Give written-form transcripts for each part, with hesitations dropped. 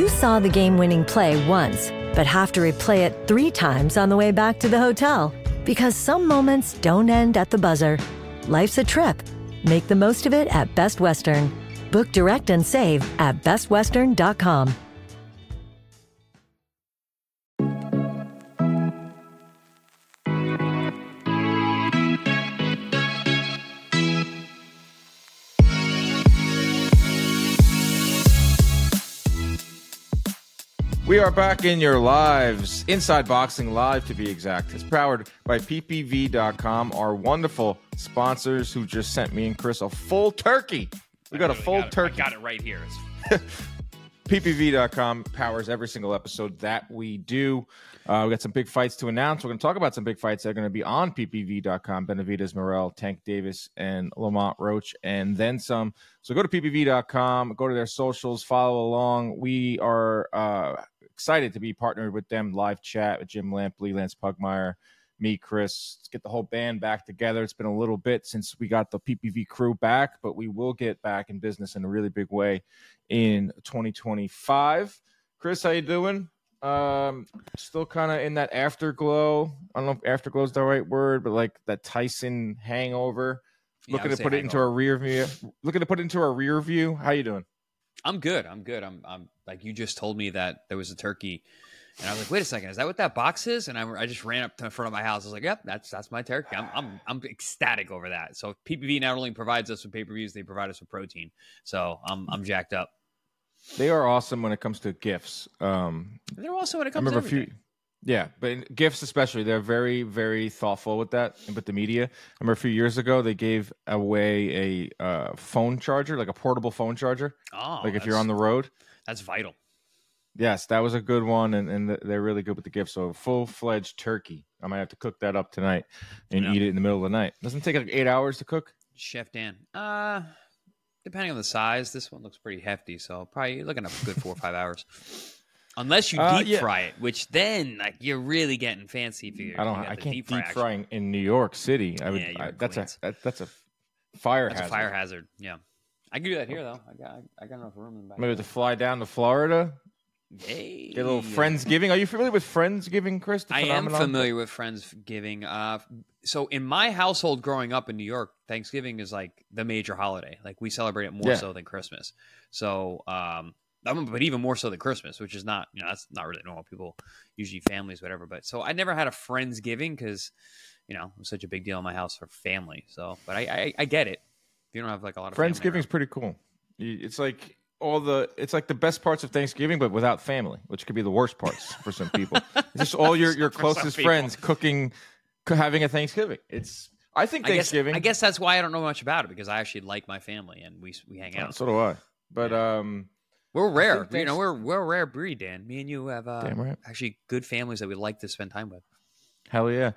saw the game-winning play once, but have to replay it 3 times on the way back to the hotel. Because some moments don't end at the buzzer. Life's a trip. Make the most of it at Best Western. Book direct and save at bestwestern.com. We are back in your lives. Inside Boxing Live, to be exact. It's powered by ppv.com, our wonderful sponsors who just sent me and Chris a full turkey. We got a full turkey. I got it right here. ppv.com powers every single episode that we do. We got some big fights to announce. We're going to talk about some big fights that are going to be on ppv.com. Benavidez, Morrell, Tank Davis, and Lamont Roach, and then some. So go to ppv.com, go to their socials, follow along. We are excited to be partnered with them. Live chat with Jim Lampley, Lance Pugmire, me, Chris. Let's get the whole band back together. It's been a little bit since we got the PPV crew back, but we will get back in business in a really big way in 2025. Chris, how you doing? Still kind of in that afterglow. I don't know if afterglow is the right word, but like that Tyson hangover. Looking to put it into a rear view. How you doing? I'm good. I'm like, you just told me that there was a turkey, and I was like, wait a second, is that what that box is? And I just ran up to the front of my house. I was like, yep, that's my turkey. I'm ecstatic over that. So PPV not only provides us with pay-per-views, they provide us with protein. So I'm jacked up. They are awesome when it comes to gifts. They're awesome when it comes to everything. Yeah, but in gifts especially, they're very, very thoughtful with that and with the media. I remember a few years ago, they gave away a phone charger, like a portable phone charger. Oh, like if you're on the road. That's vital. Yes, that was a good one, and they're really good with the gifts. So full-fledged turkey. I might have to cook that up tonight and eat it in the middle of the night. Doesn't it take like 8 hours to cook? Chef Dan. Depending on the size, this one looks pretty hefty, so probably you're looking at a good 4 or 5 hours. Unless you deep fry it, which then like you're really getting fancy. I can't deep frying in New York City. That's a fire hazard. That's a fire hazard. Yeah, I can do that here though. I got enough room in the back. Maybe to fly down to Florida. Hey, get a little Friendsgiving. Are you familiar with Friendsgiving, Chris? I am familiar with Friendsgiving. So in my household growing up in New York, Thanksgiving is like the major holiday. Like we celebrate it more so than Christmas. So, but even more so than Christmas, which is not, that's not really normal. People, usually families, whatever. But so I never had a Friendsgiving because, it was such a big deal in my house for family. So, but I get it. If you don't have like a lot of Friendsgiving is pretty cool. It's like the best parts of Thanksgiving, but without family, which could be the worst parts for some people. It's just all your closest friends cooking, having a Thanksgiving. I think Thanksgiving. I guess that's why I don't know much about it, because I actually like my family and we hang out. So do I. But we're rare. We're a rare breed, Dan. Me and you have right. actually good families that we like to spend time with. Hell yeah.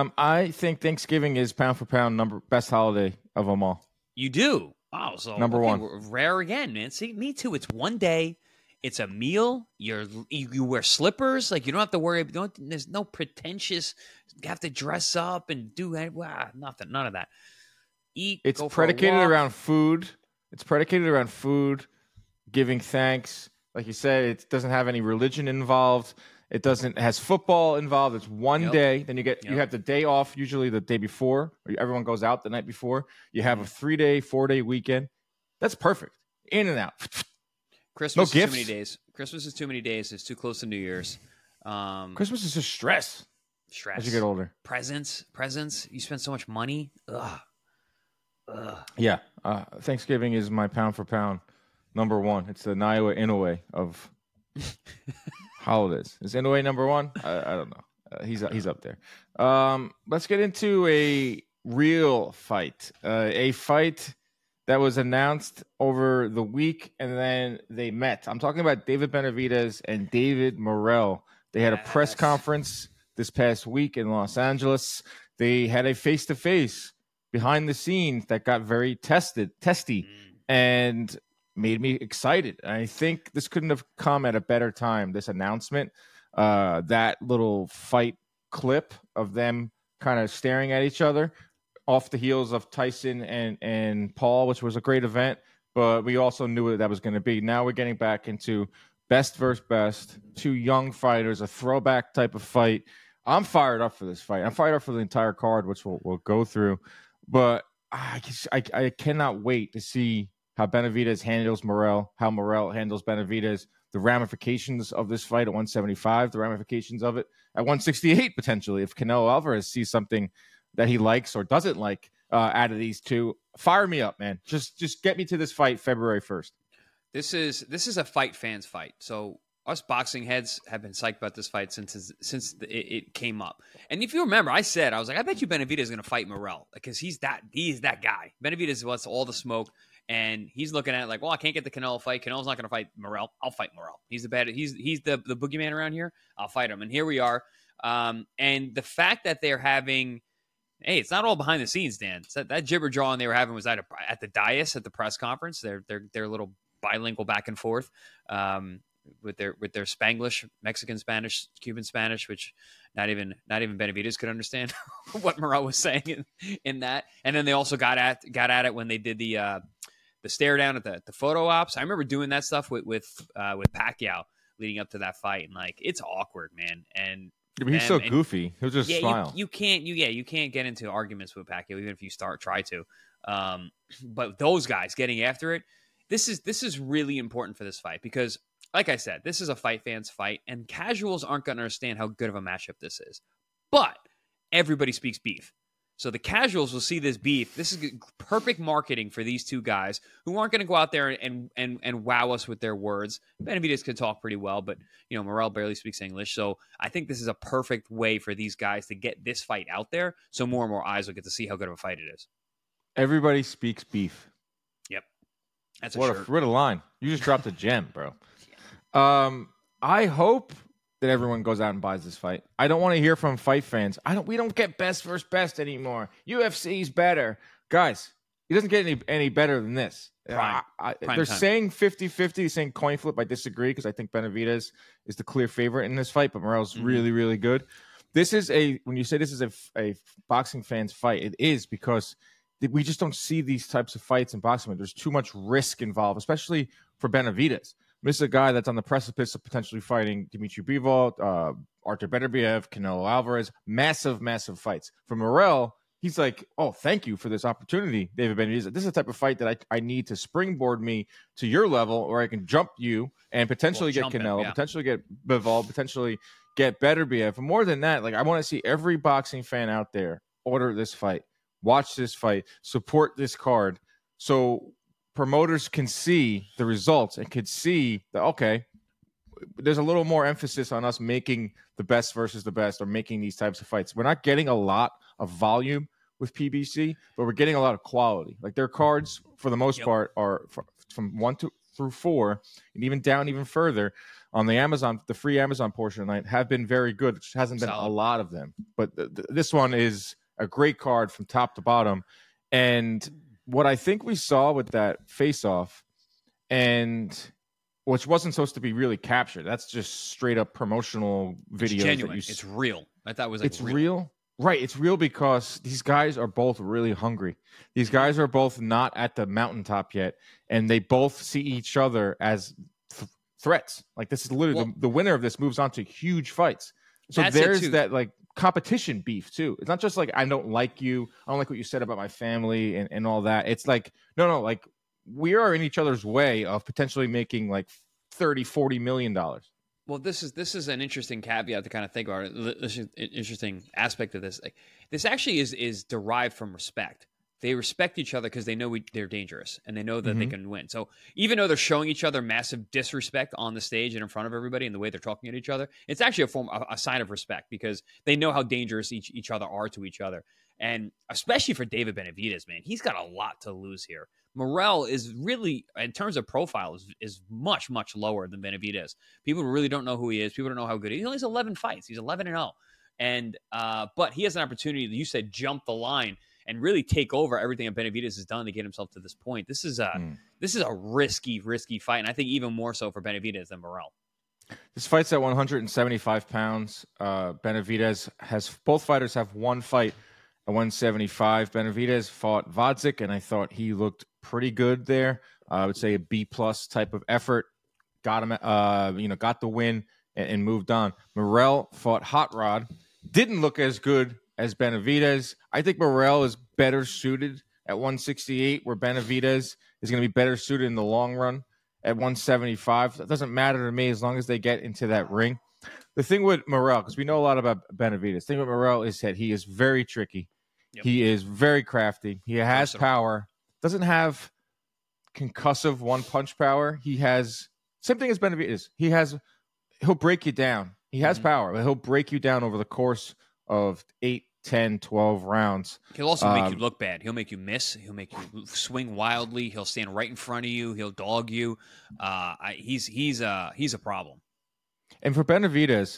I think Thanksgiving is pound for pound best holiday of them all. You do? Wow. So number one. We're rare again, man. See, me too. It's one day. It's a meal. You wear slippers. Like you don't have to worry. There's no pretentious. You have to dress up and do nothing. None of that. Eat. It's predicated around food. It's predicated around food. Giving thanks, like you said, it doesn't have any religion involved. It has football involved. It's one day. Then you have the day off, usually the day before, or everyone goes out the night before. You have a 3-day, 4-day weekend. That's perfect. In and out. Christmas is too many days. Christmas is too many days. It's too close to New Year's. Christmas is just stress. As you get older. Presents. You spend so much money. Ugh. Yeah. Thanksgiving is my pound for pound number one. It's the Naoya Inoue of holidays. Is Inoue number one? I don't know. He's up there. Let's get into a real fight. A fight that was announced over the week, and then they met. I'm talking about David Benavidez and David Morrell. They had a press conference this past week in Los Angeles. They had a face-to-face behind the scenes that got very testy, and made me excited. I think this couldn't have come at a better time, this announcement. That little fight clip of them kind of staring at each other off the heels of Tyson and Paul, which was a great event, but we also knew what that was going to be. Now we're getting back into best versus best, two young fighters, a throwback type of fight. I'm fired up for this fight. I'm fired up for the entire card, which we'll go through. But I cannot wait to see how Benavidez handles Morrell, how Morrell handles Benavidez, the ramifications of this fight at 175, the ramifications of it at 168 potentially. If Canelo Alvarez sees something that he likes or doesn't like out of these two, fire me up, man. Just get me to this fight February 1st. This is a fight fans fight. So us boxing heads have been psyched about this fight since it came up. And if you remember, I was like, I bet you Benavidez is going to fight Morrell because he's that guy. Benavidez wants all the smoke, and he's looking at it like, well, I can't get the Canelo fight. Canelo's not going to fight Morrell. I'll fight Morrell. He's the boogeyman around here. I'll fight him. And here we are. And the fact that they're having, hey, it's not all behind the scenes, Dan. That jibber jawing they were having was at the dais at the press conference. They're little bilingual back and forth. With their Spanglish, Mexican Spanish, Cuban Spanish, which not even Benavidez could understand what Morrell was saying in that. And then they also got at it when they did the stare down at the photo ops. I remember doing that stuff with Pacquiao leading up to that fight, and like it's awkward, man. And he's so goofy. He'll just smile. You can't get into arguments with Pacquiao even if you try to. But those guys getting after it, this is really important for this fight because, like I said, this is a fight fans fight, and casuals aren't going to understand how good of a matchup this is. But everybody speaks beef. So the casuals will see this beef. This is perfect marketing for these two guys who aren't going to go out there and wow us with their words. Benavidez can talk pretty well, but Morrell barely speaks English. So I think this is a perfect way for these guys to get this fight out there so more and more eyes will get to see how good of a fight it is. Everybody speaks beef. Yep. That's what a line. You just dropped a gem, bro. I hope that everyone goes out and buys this fight. I don't want to hear from fight fans. We don't get best versus best anymore. UFC's better. Guys, it doesn't get any better than this. Prime They're time. saying 50-50, saying coin flip. I disagree because I think Benavidez is the clear favorite in this fight, but Morrell's really, really good. When you say this is a boxing fans fight, it is because we just don't see these types of fights in boxing. There's too much risk involved, especially for Benavidez. This is a guy that's on the precipice of potentially fighting Dimitri Bivol, Artur Beterbiev, Canelo Alvarez. Massive, massive fights. For Morrell, he's like, oh, thank you for this opportunity, David Benavidez. This is the type of fight that I need to springboard me to your level where I can jump you and potentially get Canelo, potentially get Bivol, potentially get Beterbiev. More than that, like I want to see every boxing fan out there order this fight, watch this fight, support this card. So promoters can see the results and could see that, okay, there's a little more emphasis on us making the best versus the best or making these types of fights. We're not getting a lot of volume with PBC, but we're getting a lot of quality. Like their cards, for the most part, are from 1 through 4, and even down even further on the Amazon, the free Amazon portion of the night, have been very good. Which hasn't been a lot of them, but this one is a great card from top to bottom. And what I think we saw with that face-off, and which wasn't supposed to be really captured, that's just straight up promotional videos. It's genuine. It's real. I thought it was it's real. Right. It's real because these guys are both really hungry. These guys are both not at the mountaintop yet, and they both see each other as threats. Like this is literally the winner of this moves on to huge fights. So there's that like competition beef too. It's not just like I don't like you, I don't like what you said about my family and all that. It's like no, like we are in each other's way of potentially making like $30-40 million. Well, this is an interesting caveat to kind of think about. This is an interesting aspect of this. Like, this actually is derived from respect. They respect each other because they know they're dangerous and they know that they can win. So even though they're showing each other massive disrespect on the stage and in front of everybody and the way they're talking at each other, it's actually a sign of respect because they know how dangerous each other are to each other. And especially for David Benavidez, man, he's got a lot to lose here. Morrell is really, in terms of profile, is much, much lower than Benavidez. People really don't know who he is. People don't know how good he is. He only has 11 fights. He's 11-0. And but he has an opportunity, you said, jump the line and really take over everything that Benavidez has done to get himself to this point. This is a risky fight, and I think even more so for Benavidez than Morrell. This fight's at 175 pounds. Benavidez both fighters have one fight at 175. Benavidez fought Vodzik, and I thought he looked pretty good there. I would say a B+ type of effort. got him, got the win and moved on. Morrell fought Hot Rod, didn't look as good as Benavidez. I think Morrell is better suited at 168, where Benavidez is going to be better suited in the long run at 175. That doesn't matter to me as long as they get into that ring. The thing with Morrell, because we know a lot about Benavidez, the thing with Morrell is that he is very tricky. Yep. He is very crafty. He has power. Doesn't have concussive one-punch power. He has same thing as Benavidez. He'll break you down. He has power, but he'll break you down over the course of 8, 10, 12 rounds. He'll also make you look bad. He'll make you miss. He'll make you swing wildly. He'll stand right in front of you. He'll dog you. He's a problem. And for Benavidez,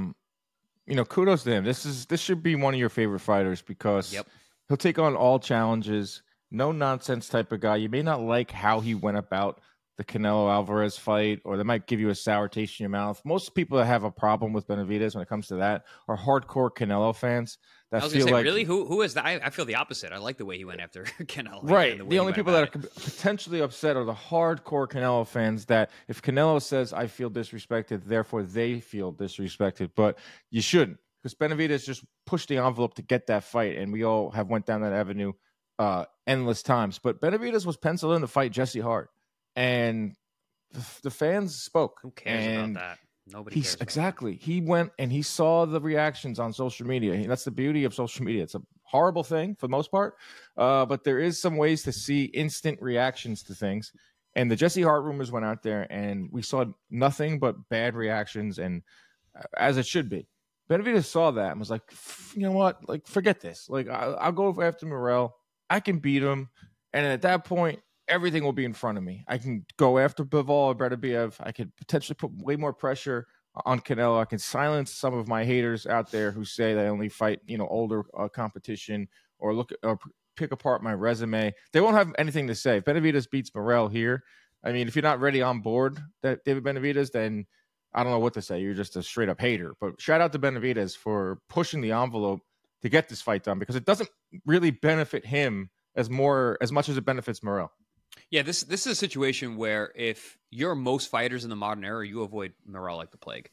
kudos to him. This should be one of your favorite fighters because he'll take on all challenges. No nonsense type of guy. You may not like how he went about the Canelo Alvarez fight, or they might give you a sour taste in your mouth. Most people that have a problem with Benavidez when it comes to that are hardcore Canelo fans. That I was feel say, like, really? Who is that? I feel the opposite. I like the way he went after Canelo. Right. The only people that are potentially upset are the hardcore Canelo fans that if Canelo says, I feel disrespected, therefore they feel disrespected. But you shouldn't, because Benavidez just pushed the envelope to get that fight, and we all have went down that avenue endless times. But Benavidez was penciled in to fight Jesse Hart. And the fans spoke. Who cares about that? Nobody cares. Exactly. He went and he saw the reactions on social media. That's the beauty of social media. It's a horrible thing for the most part, but there is some ways to see instant reactions to things. And the Jesse Hart rumors went out there, and we saw nothing but bad reactions, and as it should be. Benavidez saw that and was like, you know what? Like, forget this. Like, I'll go after Morrell. I can beat him. And at that point, everything will be in front of me. I can go after Bivol or Beterbiev. I could potentially put way more pressure on Canelo. I can silence some of my haters out there who say that I only fight, older competition or pick apart my resume. They won't have anything to say. If Benavidez beats Morrell here, I mean, if you're not ready on board that David Benavidez, then I don't know what to say. You're just a straight up hater. But shout out to Benavidez for pushing the envelope to get this fight done, because it doesn't really benefit him as much as it benefits Morrell. Yeah, this is a situation where if you're most fighters in the modern era, you avoid Morrell like the plague.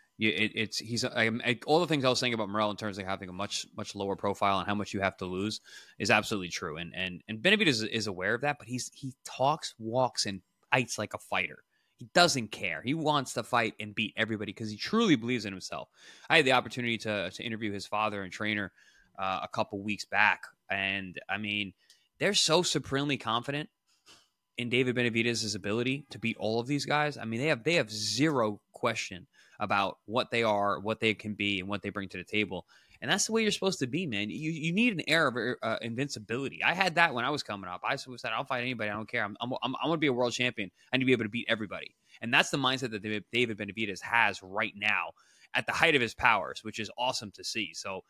All the things I was saying about Morrell in terms of having a much lower profile and how much you have to lose is absolutely true. And Benavidez is aware of that, but he talks, walks, and fights like a fighter. He doesn't care. He wants to fight and beat everybody because he truly believes in himself. I had the opportunity to interview his father and trainer a couple weeks back, and I mean, they're so supremely confident in David Benavidez's ability to beat all of these guys. I mean, they have zero question about what they are, what they can be, and what they bring to the table. And that's the way you're supposed to be, man. You need an air of invincibility. I had that when I was coming up. I said, I'll fight anybody. I don't care. I'm going to be a world champion. I need to be able to beat everybody. And that's the mindset that David Benavidez has right now at the height of his powers, which is awesome to see. So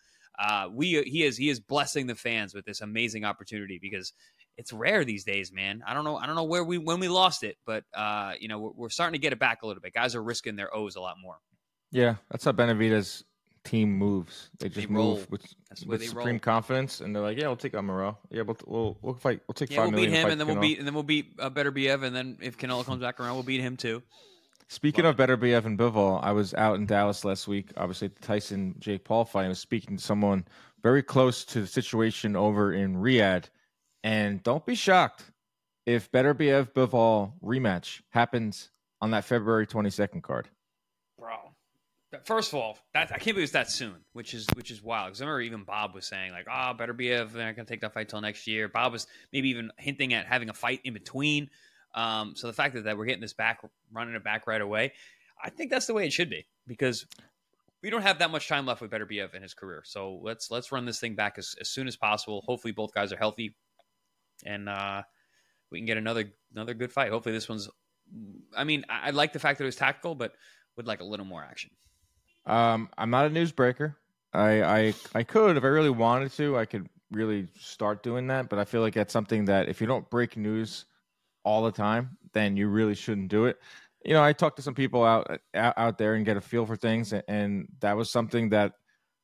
he is blessing the fans with this amazing opportunity, because it's rare these days, man. I don't know when we lost it, but we're starting to get it back a little bit. Guys are risking their O's a lot more. Yeah, that's how Benavidez team moves. They just move with supreme confidence, and they're like, "Yeah, we'll take on Morrell. Yeah, we'll fight. We'll take $5 million. We'll beat him, and then we'll beat Beterbiev, and then if Canelo comes back around, we'll beat him too." Speaking of Beterbiev and Bivol, I was out in Dallas last week. Obviously, the Tyson Jake Paul fight. I was speaking to someone very close to the situation over in Riyadh. And don't be shocked if Beterbiev Bivol rematch happens on that February 22nd card. Bro, first of all, I can't believe it's that soon, which is wild. Because I remember even Bob was saying like, Beterbiev, they're not going to take that fight till next year. Bob was maybe even hinting at having a fight in between. So the fact that we're getting this back, running it back right away, I think that's the way it should be, because we don't have that much time left with Beterbiev in his career. So let's run this thing back as soon as possible. Hopefully both guys are healthy, and we can get another good fight. Hopefully this one's, I mean, I like the fact that it was tactical, but would like a little more action. I'm not a newsbreaker. I could, if I really wanted to, I could really start doing that. But I feel like that's something that if you don't break news all the time, then you really shouldn't do it. I talked to some people out there and get a feel for things, and that was something that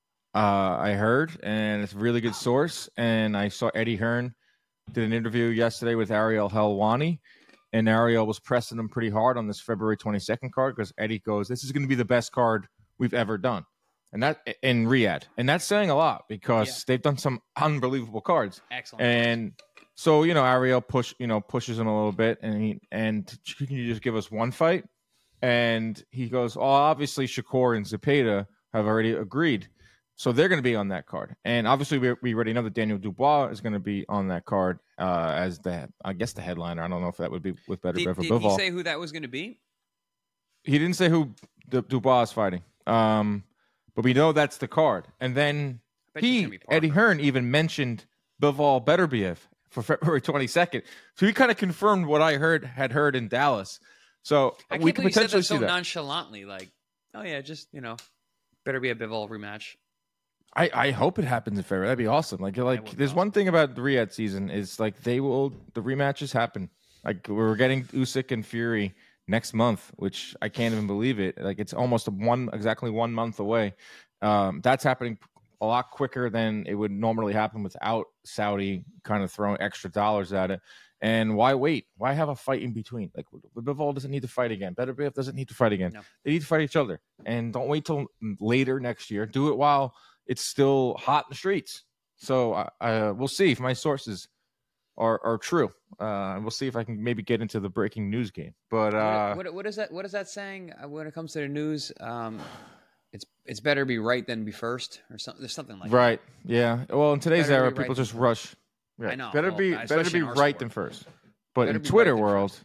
I heard, and it's a really good source. And I saw Eddie Hearn did an interview yesterday with Ariel Helwani, and Ariel was pressing him pretty hard on this February 22nd card because Eddie goes, "This is going to be the best card we've ever done," and that in Riyadh, and that's saying a lot because they've done some unbelievable cards. Excellent. And so Ariel pushes him a little bit, and can you just give us one fight? And he goes, "Oh, obviously Shakur and Zepeda have already agreed." So they're going to be on that card. And obviously we already know that Daniel Dubois is going to be on that card as the headliner. I don't know if that would be with Beterbiev or Bivol. Did he say who that was going to be? He didn't say who Dubois is fighting. But we know that's the card. And then Eddie Hearn, even mentioned Bivol Beterbiev for February 22nd. So he kind of confirmed what I had heard in Dallas. So we could potentially see that nonchalantly, like, oh yeah, just better be a Bivol rematch. I hope it happens in February. That'd be awesome. Like there's one thing about the Riyadh season is like the rematches happen. Like we're getting Usyk and Fury next month, which I can't even believe it. Like it's almost exactly 1 month away. That's happening a lot quicker than it would normally happen without Saudi kind of throwing extra dollars at it. And why wait? Why have a fight in between? Like Bivol doesn't need to fight again. Beterbiev doesn't need to fight again. No. They need to fight each other. And don't wait till later next year. Do it while it's still hot in the streets. So we'll see if my sources are true. We'll see if I can maybe get into the breaking news game. But what is that? What is that saying when it comes to the news? It's better be right than be first, or something. There's something like right. That. Yeah. Well, in today's era, people just rush. Yeah. I know. Better be right than first. But in Twitter world,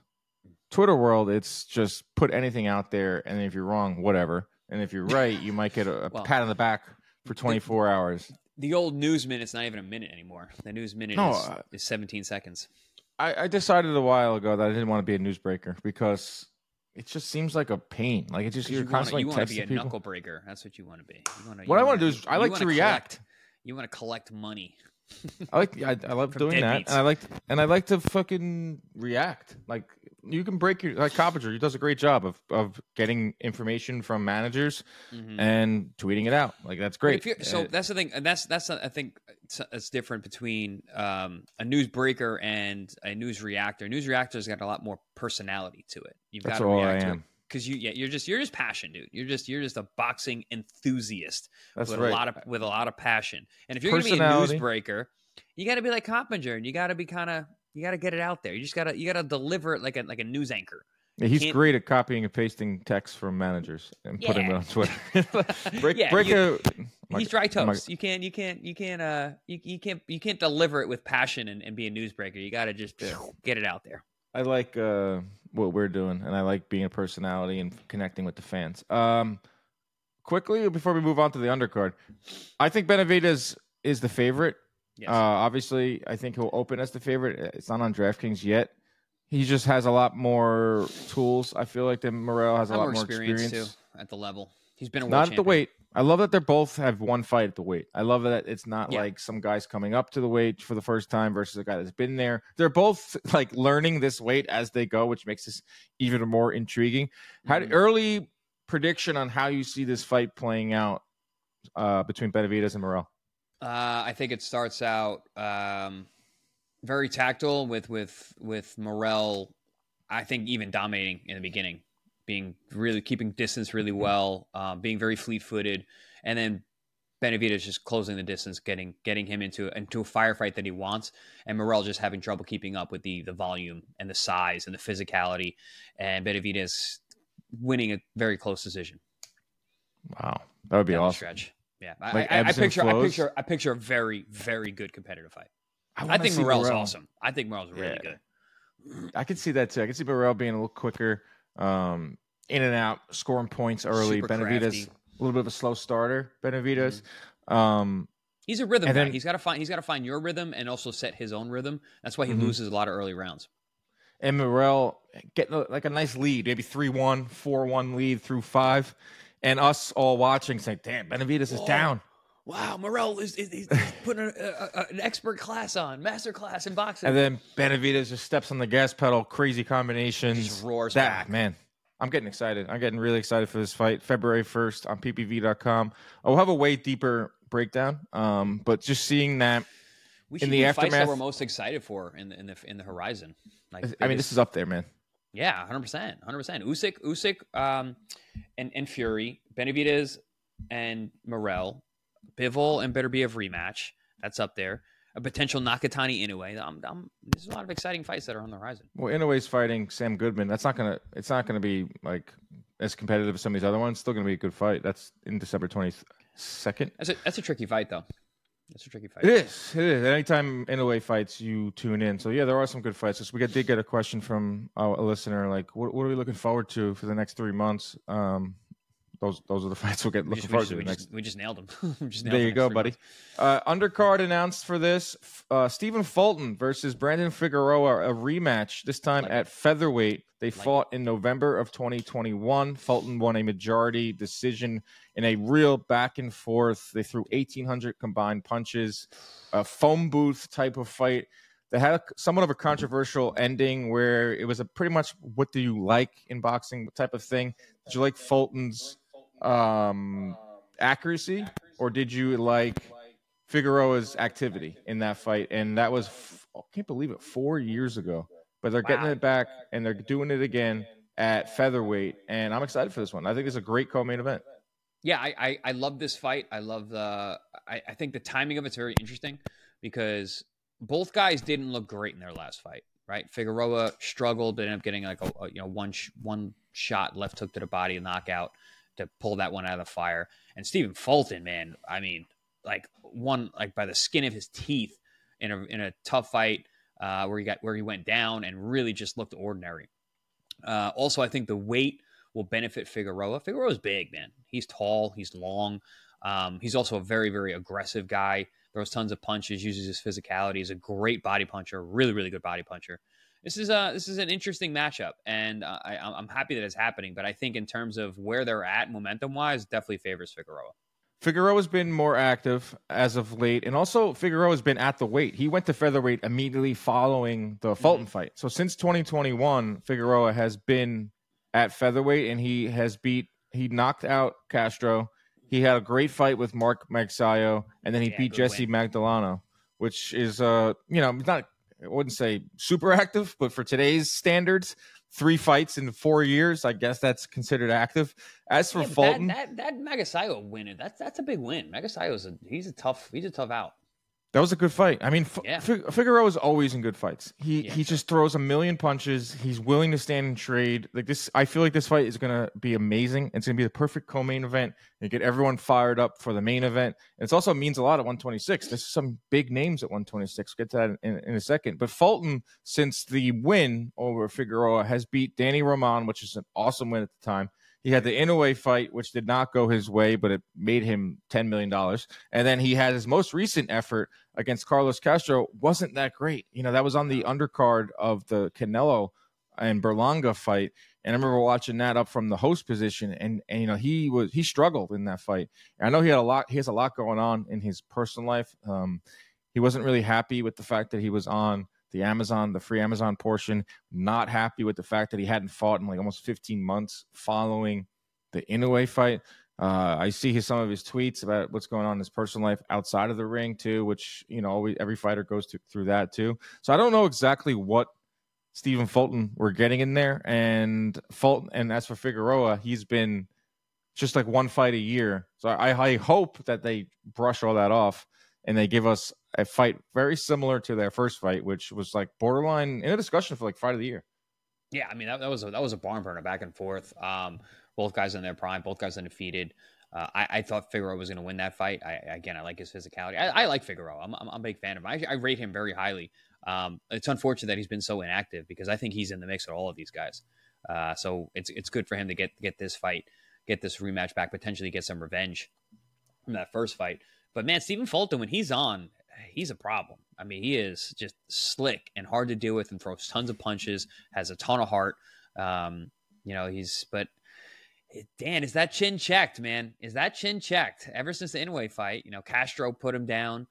it's just put anything out there, and if you're wrong, whatever. And if you're right, you might get a pat on the back for 24 hours. The old news minute's not even a minute anymore. The news minute is 17 seconds. I decided a while ago that I didn't want to be a newsbreaker because it just seems like a pain. Like it just you're constantly texting people. You want to be a knuckle breaker. That's what you want to be. What I want to do is I like to react. You want to collect money. I love doing that, and I like to fucking react. Like you can break your Coppinger. He does a great job of getting information from managers and tweeting it out. Like that's great. So that's the thing, and that's I think it's different between a newsbreaker and a news reactor. A news reactor's got a lot more personality to it. You've got to react to it. Because you're just passion, dude. You're just a boxing enthusiast with a lot of passion. And if you're gonna be a newsbreaker, you got to be like Coppinger, and you got to get it out there. You got to deliver it like a news anchor. Yeah, he's great at copying and pasting text from managers and putting it on Twitter. He's dry toast. You can't deliver it with passion and be a newsbreaker. You got to just get it out there. I like what we're doing, and I like being a personality and connecting with the fans. Quickly, before we move on to the undercard, I think Benavidez is the favorite. Yes. Obviously, I think he'll open as the favorite. It's not on DraftKings yet. He just has a lot more tools. I feel like that Morrell has a lot more experience too at the level. He's been a world not champion. At the weight. I love that they both have one fight at the weight. I love that it's not like some guys coming up to the weight for the first time versus a guy that's been there. They're both like learning this weight as they go, which makes this even more intriguing. Had early prediction on how you see this fight playing out between Benavidez and Morrell. I think it starts out very tactile with Morrell. I think even dominating in the beginning. Keeping distance really well, being very fleet-footed, and then Benavidez just closing the distance, getting him into a firefight that he wants, and Morrell just having trouble keeping up with the volume and the size and the physicality, and Benavidez winning a very close decision. Wow, that would be awesome. Stretch. Yeah, like I picture a very, very good competitive fight. I think Morrell's awesome. I think Morrell's really good. I can see that too. I can see Morrell being a little quicker. In and out, scoring points early. Super Benavidez, crafty. A little bit of a slow starter. Benavidez, he's a rhythm guy. He's got to find your rhythm and also set his own rhythm. That's why he loses a lot of early rounds. And Morrell getting like a nice lead, maybe 3-1, 4-1 lead through 5, and us all watching saying, "Damn, Benavidez is down." Wow, Morrell is putting an expert class on, master class in boxing. And then Benavidez just steps on the gas pedal, crazy combinations. Just roars back. Man, I'm getting excited. I'm getting really excited for this fight. February 1st on ppv.com. I'll have a way deeper breakdown, but just seeing that We should in the do fights that aftermath, we're most excited for in the horizon. Like I mean, this is up there, man. Yeah, 100%, 100%. Usyk, and Fury, Benavidez and Morrell, Bivol and Beterbiev rematch. That's up there. A potential Nakatani Inoue. There's a lot of exciting fights that are on the horizon. Well, Inoue's fighting Sam Goodman. It's not gonna be like as competitive as some of these other ones. Still gonna be a good fight. That's in December 22nd. That's a tricky fight, though. That's a tricky fight. It is. Anytime Inoue fights, you tune in. So yeah, there are some good fights. So we did get a question from a listener, like, what are we looking forward to for the next 3 months? Those are the fights we'll get looking forward to. We just nailed them. There you go, buddy. Undercard announced for this: Stephen Fulton versus Brandon Figueroa, a rematch. This time at featherweight. They fought in November of 2021. Fulton won a majority decision in a real back and forth. They threw 1,800 combined punches, a foam booth type of fight. They had somewhat of a controversial ending where it was a pretty much what do you like in boxing type of thing. Did you like Fulton's accuracy, or did you like Figueroa's activity in that fight? And that was, I can't believe it, 4 years ago. But they're getting it back, and they're doing it again at featherweight. And I'm excited for this one. I think it's a great co-main event. Yeah, I love this fight. I love I think the timing of it's very interesting because both guys didn't look great in their last fight, right? Figueroa struggled, ended up getting like a one shot left hook to the body, a knockout to pull that one out of the fire. And Stephen Fulton, man, I mean, like won like by the skin of his teeth in a tough fight where he went down and really just looked ordinary. Also, I think the weight will benefit Figueroa. Figueroa's big, man. He's tall. He's long. He's also a very, very aggressive guy. Throws tons of punches, uses his physicality. He's a great body puncher, really, really good body puncher. This is an interesting matchup, and I'm happy that it's happening. But I think in terms of where they're at momentum-wise, definitely favors Figueroa. Figueroa's been more active as of late, and also Figueroa's been at the weight. He went to featherweight immediately following the Fulton fight. So since 2021, Figueroa has been at featherweight, and he knocked out Castro. He had a great fight with Mark Magsayo, and then he beat Jesse Magdaleno, which is, not, I wouldn't say super active, but for today's standards, 3 fights in 4 years, I guess that's considered active. As for Fulton, that Magsayo win, that's a big win. Magsayo's he's a tough out. That was a good fight. I mean, Figueroa is always in good fights. He just throws a million punches. He's willing to stand and trade. Like this, I feel like this fight is going to be amazing. It's going to be the perfect co-main event and get everyone fired up for the main event. And it also means a lot at 126. There's some big names at 126. We'll get to that in a second. But Fulton, since the win over Figueroa, has beat Danny Roman, which is an awesome win at the time. He had the Inoue fight, which did not go his way, but it made him $10 million. And then he had his most recent effort against Carlos Castro. Wasn't that great. That was on the undercard of the Canelo and Berlanga fight. And I remember watching that up from the host position. And he struggled in that fight. And I know he has a lot going on in his personal life. He wasn't really happy with the fact that he was on the free Amazon portion, not happy with the fact that he hadn't fought in like almost 15 months following the Inoue fight. I see some of his tweets about what's going on in his personal life outside of the ring too, which, every fighter goes through that too. So I don't know exactly what Stephen Fulton we're getting in there. And as for Figueroa, he's been just like one fight a year. So I hope that they brush all that off and they give us a fight very similar to their first fight, which was like borderline in a discussion for like fight of the year. Yeah, I mean that was a barn burner back and forth. Both guys in their prime, both guys undefeated. I thought Figueroa was going to win that fight. I like his physicality. I like Figueroa. I'm a big fan of him. I rate him very highly. It's unfortunate that he's been so inactive because I think he's in the mix with all of these guys. So it's good for him to get this fight, get this rematch back, potentially get some revenge from that first fight. But man, Stephen Fulton, when he's on, he's a problem. I mean, he is just slick and hard to deal with and throws tons of punches, has a ton of heart. Dan, is that chin checked, man? Is that chin checked? Ever since the Inoue fight, Castro put him down.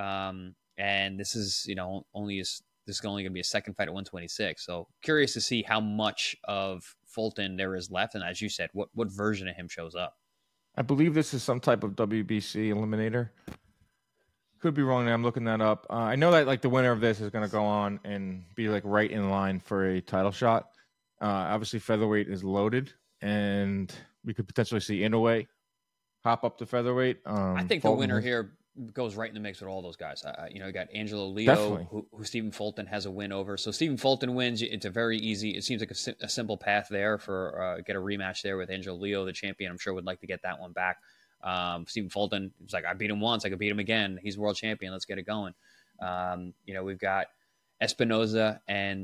And this is, only going to be a second fight at 126. So curious to see how much of Fulton there is left. And as you said, what version of him shows up. I believe this is some type of WBC eliminator. Could be wrong. I'm looking that up. I know that like the winner of this is going to go on and be like right in line for a title shot. Obviously, featherweight is loaded, and we could potentially see Inoue hop up to featherweight. I think Fulton the winner has- here goes right in the mix with all those guys. You got Angelo Leo, Definitely. who Stephen Fulton has a win over. So Stephen Fulton wins. It's a very easy. It seems like a simple path there for get a rematch there with Angelo Leo, the champion. I'm sure would like to get that one back. Stephen Fulton was like, I beat him once, I could beat him again. He's world champion. Let's get it going. We've got Espinoza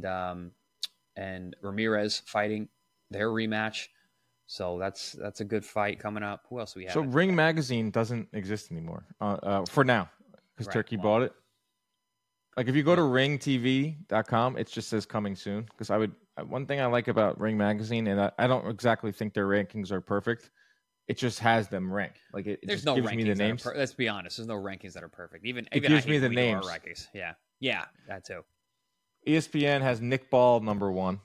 and Ramirez fighting their rematch. So that's a good fight coming up. Who else do we have? So Ring Magazine doesn't exist anymore for now because Right. Turkey bought it. Like if you go to ringtv.com, it just says coming soon. Because one thing I like about Ring Magazine, and I don't exactly think their rankings are perfect. It just has them ranked. Like it There's just no gives rankings me the that are names. let's be honest. There's no rankings that are perfect. Even It I gives hate me the when we do our names. rankings. Yeah, that too. ESPN has Nick Ball number 1,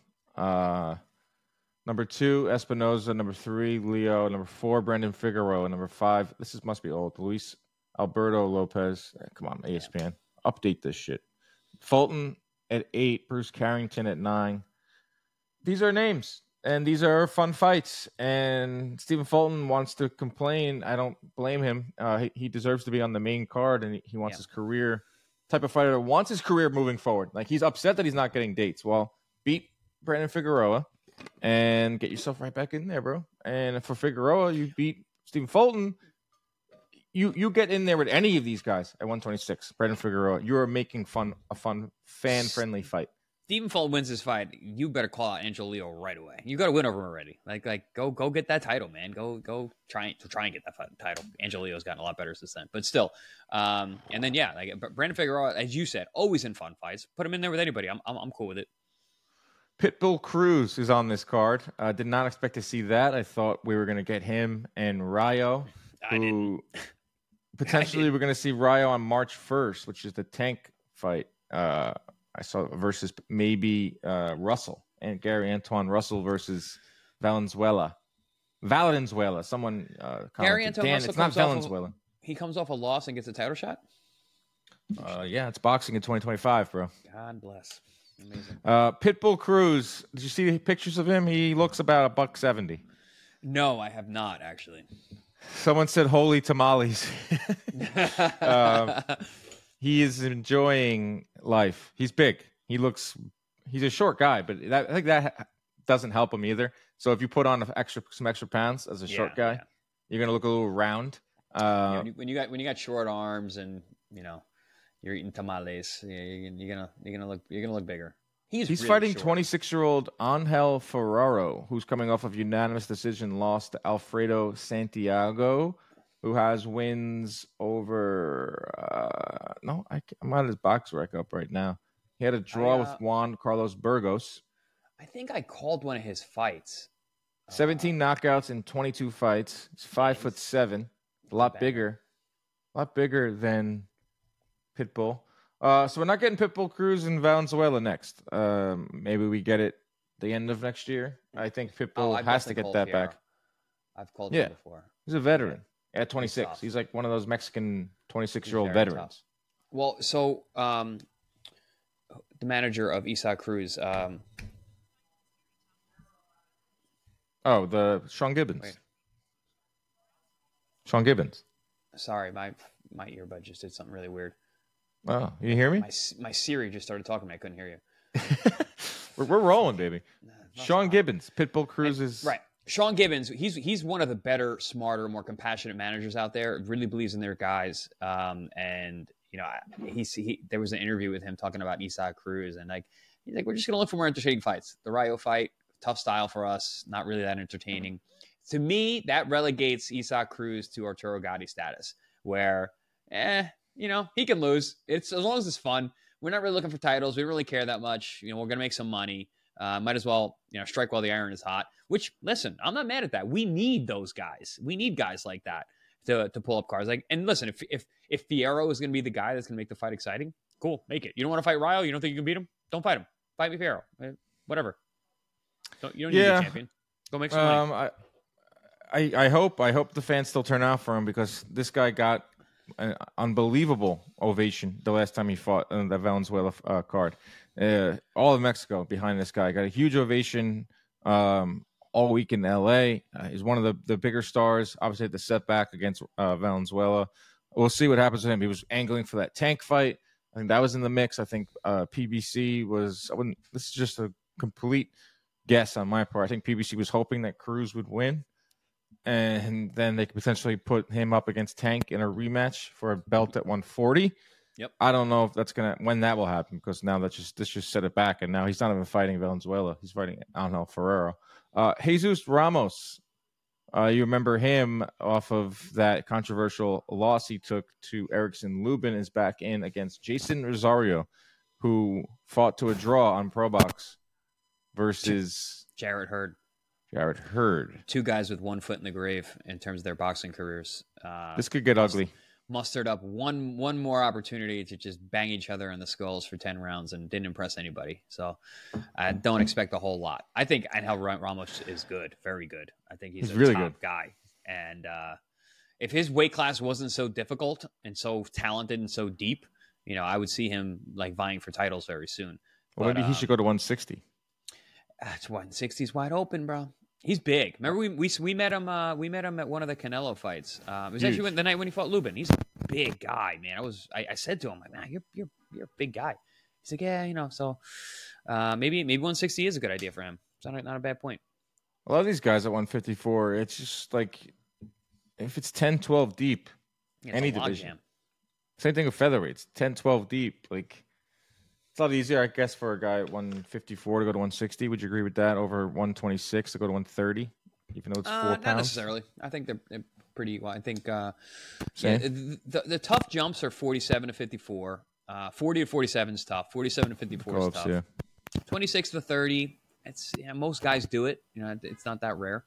number 2 Espinoza, number 3 Leo, number 4 Brendan Figueroa, number 5 must be old Luis Alberto Lopez. Come on, ESPN, update this shit. Fulton at 8, Bruce Carrington at 9. These are names, and these are fun fights. And Stephen Fulton wants to complain. I don't blame him. He deserves to be on the main card, and he wants his career. Type of fighter that wants his career moving forward. Like he's upset that he's not getting dates. Well, beat Brandon Figueroa and get yourself right back in there, bro. And for Figueroa, you beat Stephen Fulton. You get in there with any of these guys at 126. Brandon Figueroa, you are making a fun, fan-friendly fight. Stephen Fulton wins this fight. You better call out Angelo Leo right away. You got to win over him already. Like go get that title, man. Go try and get that title. Angelo Leo's gotten a lot better since then, but still. And then like Brandon Figueroa, as you said, always in fun fights. Put him in there with anybody. I'm cool with it. Pitbull Cruz is on this card. Did not expect to see that. I thought we were going to get him and Rayo, who potentially we're going to see Rayo on March 1st, which is the Tank fight. I saw versus maybe Russell and Gary Antoine Russell versus Valenzuela. Someone Gary Antoine Dan, Russell it's not Valenzuela. He comes off a loss and gets a title shot. Yeah, it's boxing in 2025, bro. God bless. Amazing. Pitbull Cruz. Did you see pictures of him? He looks about $170. No, I have not actually. Someone said holy tamales. He is enjoying life. He's big. He's a short guy, but I think that doesn't help him either. So if you put on some extra pounds as a short guy, you're gonna look a little round. When you got short arms and you're eating tamales, you're gonna look bigger. He's really fighting short. 26-year-old Angel Ferraro, who's coming off of unanimous decision loss to Alfredo Santiago, who has wins over. I'm on his box rec up right now. He had a draw with Juan Carlos Burgos. I think I called one of his fights. 17 knockouts in 22 fights. He's 5'7", a lot bigger than Pitbull. So we're not getting Pitbull Cruz and Valenzuela next. Maybe we get it the end of next year. I think Pitbull has to get that back. I've called him before. He's a veteran at 26. He's like one of those Mexican 26-year-old veterans. Tough. Well, so the manager of Isaac Cruz. The Sean Gibbons. Wait. Sean Gibbons. Sorry, my earbud just did something really weird. Oh, you hear me? My Siri just started talking to me. I couldn't hear you. We're rolling, baby. Sean Gibbons, Pitbull Cruz is right. Sean Gibbons, he's one of the better, smarter, more compassionate managers out there. Really believes in their guys. And there was an interview with him talking about Isaac Cruz, and he's like, we're just gonna look for more entertaining fights. The Rayo fight, tough style for us, not really that entertaining. To me, that relegates Isaac Cruz to Arturo Gatti status, where he can lose. It's as long as it's fun. We're not really looking for titles. We don't really care that much. We're gonna make some money. Might as well, strike while the iron is hot. Which, listen, I'm not mad at that. We need those guys. We need guys like that to pull up cards. And listen, if Fierro is going to be the guy that's going to make the fight exciting, cool, make it. You don't want to fight Rayo? You don't think you can beat him? Don't fight him. Fight me Fierro. Whatever. You don't need to be a champion. Go make some money. I hope the fans still turn out for him because this guy got an unbelievable ovation the last time he fought in the Valenzuela card. All of Mexico behind this guy. Got a huge ovation all week in L.A. He's one of the bigger stars. Obviously, had the setback against Valenzuela. We'll see what happens to him. He was angling for that Tank fight. I think that was in the mix. I think PBC was. This is just a complete guess on my part. I think PBC was hoping that Cruz would win, and then they could potentially put him up against Tank in a rematch for a belt at 140. Yep. I don't know if when that will happen, because now this just set it back, and now he's not even fighting Valenzuela. He's fighting Ferrero. Jesus Ramos. You remember him off of that controversial loss he took to Erickson Lubin, is back in against Jason Rosario, who fought to a draw on ProBox versus Jarrett Hurd. Two guys with one foot in the grave in terms of their boxing careers. This could get ugly. Mustered up one more opportunity to just bang each other in the skulls for 10 rounds and didn't impress anybody. So I don't expect a whole lot. I think Angel Ramos is good, very good. I think he's a really top good guy. And if his weight class wasn't so difficult and so talented and so deep, I would see him like vying for titles very soon. Well, maybe he should go to 160. 160 is wide open, bro. He's big. Remember we met him. We met him at one of the Canelo fights. It was actually the night when he fought Lubin. He's a big guy, man. I said to him, like, man, you're a big guy. He's like, yeah, So maybe 160 is a good idea for him. It's not a bad point. A lot of these guys at 154, it's just like if it's 10, 12 deep, any division. Jam. Same thing with featherweights, 10, 12 deep. Like it's a lot easier, I guess, for a guy at 154 to go to 160. Would you agree with that? Over 126 to go to 130, even though it's 4 pounds? Not necessarily. I think they're pretty well. I think the tough jumps are 47 to 54. 40 to 47 is tough. 47 to 54 is tough. Yeah. 26 to 30. Most guys do it. It's not that rare.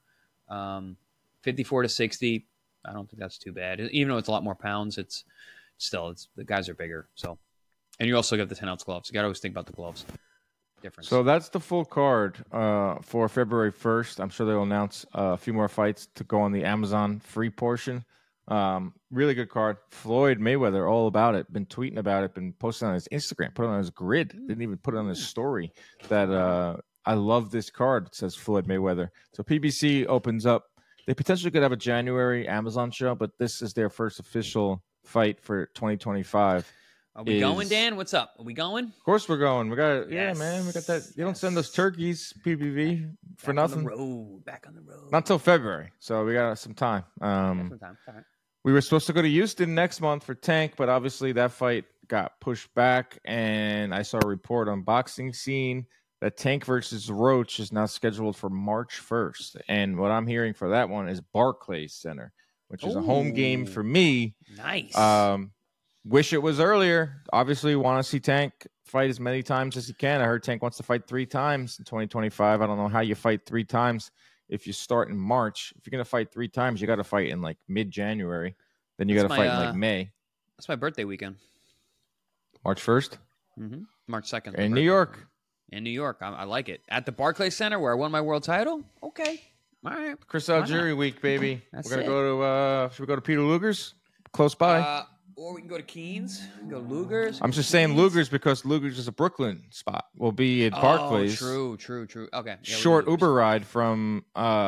54 to 60. I don't think that's too bad. Even though it's a lot more pounds, it's the guys are bigger. So. And you also get the 10-ounce gloves. You got to always think about the gloves difference. So that's the full card for February 1st. I'm sure they'll announce a few more fights to go on the Amazon free portion. Really good card. Floyd Mayweather, all about it. Been tweeting about it. Been posting on his Instagram. Put it on his grid. Didn't even put it on his story. That I love this card. It says Floyd Mayweather. So PBC opens up. They potentially could have a January Amazon show, but this is their first official fight for 2025. Are we going, Dan? What's up? Are we going? Of course we're going. We got man. We got that. You don't send those turkeys, PPV, for nothing. Back on the road. Not till February, so we got some time. Some time. All right. We were supposed to go to Houston next month for Tank, but obviously that fight got pushed back. And I saw a report on Boxing Scene that Tank versus Roach is now scheduled for March 1st. And what I'm hearing for that one is Barclays Center, which is a home game for me. Nice. Wish it was earlier. Obviously, want to see Tank fight as many times as he can. I heard Tank wants to fight 3 times in 2025. I don't know how you fight 3 times if you start in March. If you're going to fight 3 times, you got to fight in like mid-January. Then you got to fight in like May. That's my birthday weekend. March 1st? Mm-hmm. March 2nd. In New York. In New York. I like it. At the Barclays Center where I won my world title? Okay. All right. Chris Algieri week, baby. We're going to go to, should we go to Peter Luger's? Close by? Or we can go to Keen's, go to Luger's. I'm just saying Luger's because Luger's is a Brooklyn spot. We'll be at Barclays. True. Okay. Yeah, short Uber ride from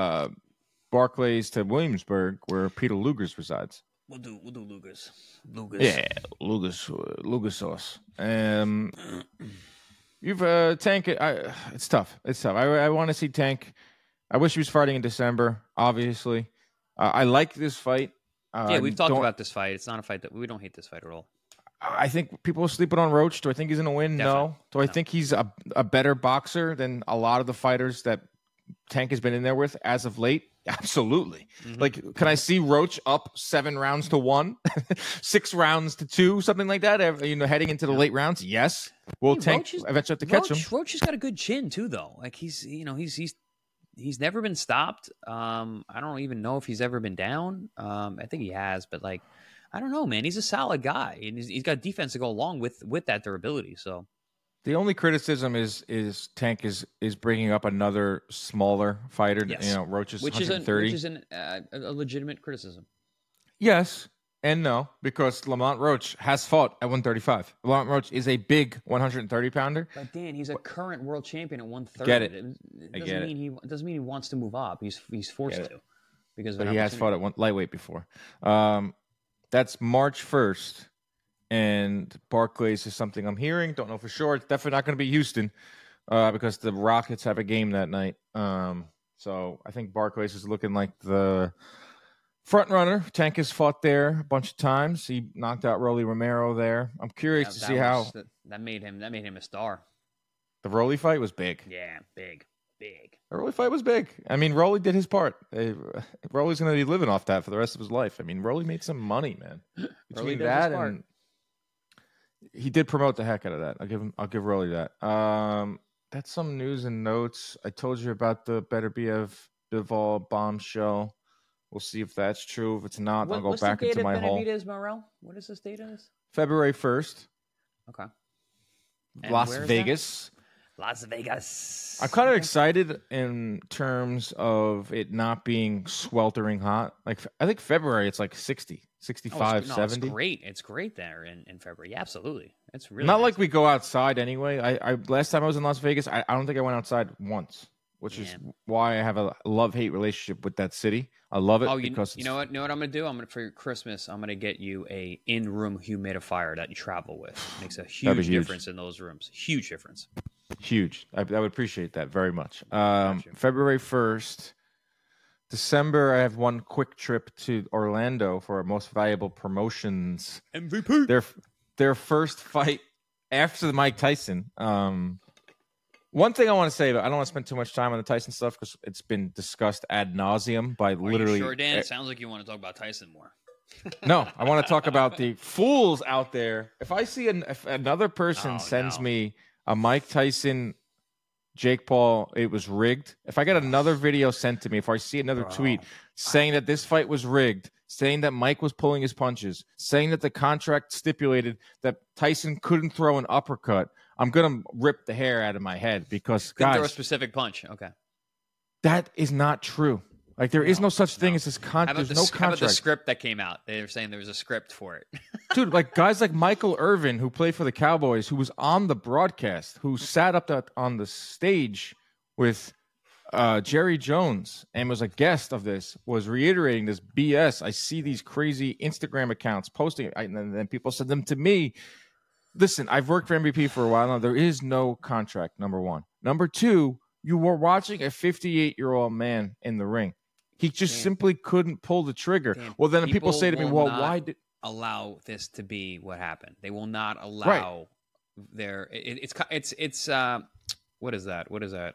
Barclays to Williamsburg, where Peter Luger's resides. We'll do Luger's. Yeah, Luger's sauce. You've Tank. It's tough. I want to see Tank. I wish he was fighting in December. Obviously, I like this fight. We've talked about this fight. It's not a fight that we don't hate this fight at all. I think people are sleeping on Roach. Do I think he's going to win? Definitely. No. Do I think he's a better boxer than a lot of the fighters that Tank has been in there with as of late? Absolutely. Mm-hmm. Like, can I see Roach up 7 rounds to 1, 6 rounds to 2, something like that? Heading into the late rounds? Yes. Will Tank eventually have to catch him? Roach has got a good chin too, though. Like he's never been stopped. I don't even know if he's ever been down. I think he has, but like, I don't know, man. He's a solid guy, and he's got defense to go along with that durability. So, the only criticism is Tank is bringing up another smaller fighter. Yes. Roach is 130, which is a legitimate criticism. Yes, and no, because Lamont Roach has fought at 135. Lamont Roach is a big 130 pounder. But Dan, he's a current world champion at 130. Get it? It doesn't mean he wants to move up. He's forced to because but he has fought at lightweight before. That's March 1st, and Barclays is something I'm hearing. Don't know for sure. It's definitely not going to be Houston because the Rockets have a game that night. So I think Barclays is looking like the front runner. Tank has fought there a bunch of times. He knocked out Rolly Romero there. I'm curious to see how that made him a star. The Rolly fight was big. Yeah, big. The Rolly fight was big. I mean, Rolly did his part. Rolly's going to be living off that for the rest of his life. I mean, Rolly made some money, man. Between that and he did promote the heck out of that. I'll give Rolly that. That's some news and notes. I told you about the Better Bivol bombshell. We'll see if that's true. If it's not, I'll go back into my hole. Benavidez Morel? What is this date of this? February 1st. Okay. Las Vegas. Las Vegas. I'm kind of excited in terms of it not being sweltering hot. Like I think February it's like 60, 65, 70. It's great. It's great there in February. Yeah, absolutely. It's really not nice. like we go outside anyway. I last time I was in Las Vegas, I don't think I went outside once, which is why I have a love-hate relationship with that city. I love it because you know what I'm gonna do? For Christmas, I'm gonna get you a in-room humidifier that you travel with. It makes a huge difference in those rooms. Huge difference. Huge. I would appreciate that very much. February 1st. December, I have one quick trip to Orlando for Most Valuable Promotions. MVP. Their first fight after the Mike Tyson. One thing I want to say, but I don't want to spend too much time on the Tyson stuff because it's been discussed ad nauseum by literally. You sure, Dan? It sounds like you want to talk about Tyson more. No, I want to talk about the fools out there. If I see if another person sends me a Mike Tyson, Jake Paul, it was rigged. If I get another video sent to me, if I see another tweet saying that this fight was rigged, saying that Mike was pulling his punches, saying that the contract stipulated that Tyson couldn't throw an uppercut, I'm going to rip the hair out of my head because, guys, throw a specific punch. Okay. That is not true. Like, there is no such thing as this contract. There's no contract. How about the script that came out? They were saying there was a script for it. Dude, like guys like Michael Irvin, who played for the Cowboys, who was on the broadcast, who sat up on the stage with Jerry Jones and was a guest of this, was reiterating this BS. I see these crazy Instagram accounts posting it, and then people send them to me. Listen, I've worked for MVP for a while now. There is no contract, number one. Number two, you were watching a 58-year-old man in the ring. He just simply couldn't pull the trigger. Well, then people say to me, well, why did allow this to be what happened? They will not allow their it's what is that? What is that?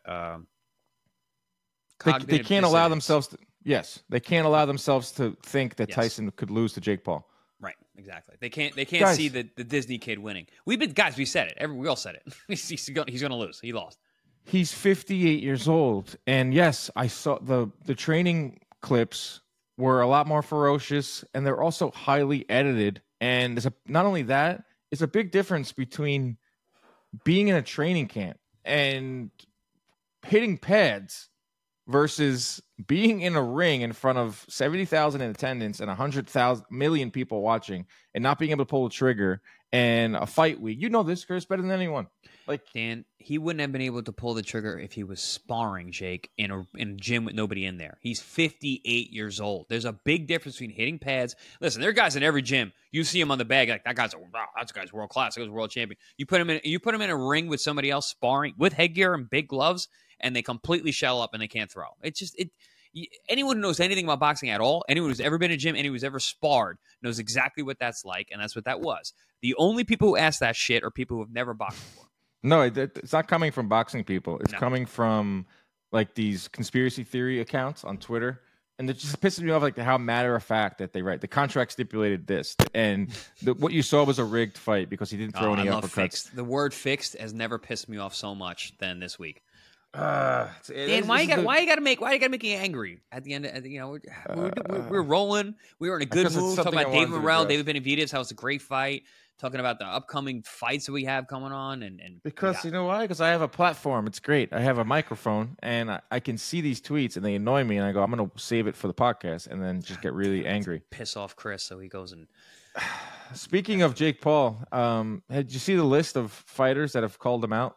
They can't allow themselves to, they can't allow themselves to think that Tyson could lose to Jake Paul. Right, exactly. They can't guys, see the Disney kid winning. We said it. We all said it. He's going to lose. He lost. He's 58 years old, and yes, I saw the training clips were a lot more ferocious, and they're also highly edited. And not only that, it's a big difference between being in a training camp and hitting pads versus being in a ring in front of 70,000 in attendance and 100,000 million people watching and not being able to pull the trigger and a fight week. You know this, Chris, better than anyone. Like, Dan, he wouldn't have been able to pull the trigger if he was sparring Jake in a gym with nobody in there. He's 58 years old. There's a big difference between hitting pads. Listen, there are guys in every gym. You see him on the bag, like that guy's world class. That guy's world champion. You put him in a ring with somebody else sparring with headgear and big gloves, and they completely shell up and they can't throw. It's just anyone who knows anything about boxing at all, anyone who's ever been in a gym, anyone who's ever sparred, knows exactly what that's like, and that's what that was. The only people who ask that shit are people who have never boxed before. No, it's not coming from boxing people. It's coming from like these conspiracy theory accounts on Twitter. And it just pisses me off, like how matter of fact that they write. The contract stipulated this, and what you saw was a rigged fight because he didn't throw any uppercuts. Fixed. The word "fixed" has never pissed me off so much than this week. Dan, why you got to make me angry at the end? We're rolling. We were in a good mood talking about David Morrell, David Benavidez. How it's a great fight. Talking about the upcoming fights that we have coming on, and because you know why? Because I have a platform. It's great. I have a microphone, and I can see these tweets, and they annoy me. And I go, I'm going to save it for the podcast, and then just get really angry. Piss off Chris, so he goes and. Speaking of Jake Paul, did you see the list of fighters that have called him out?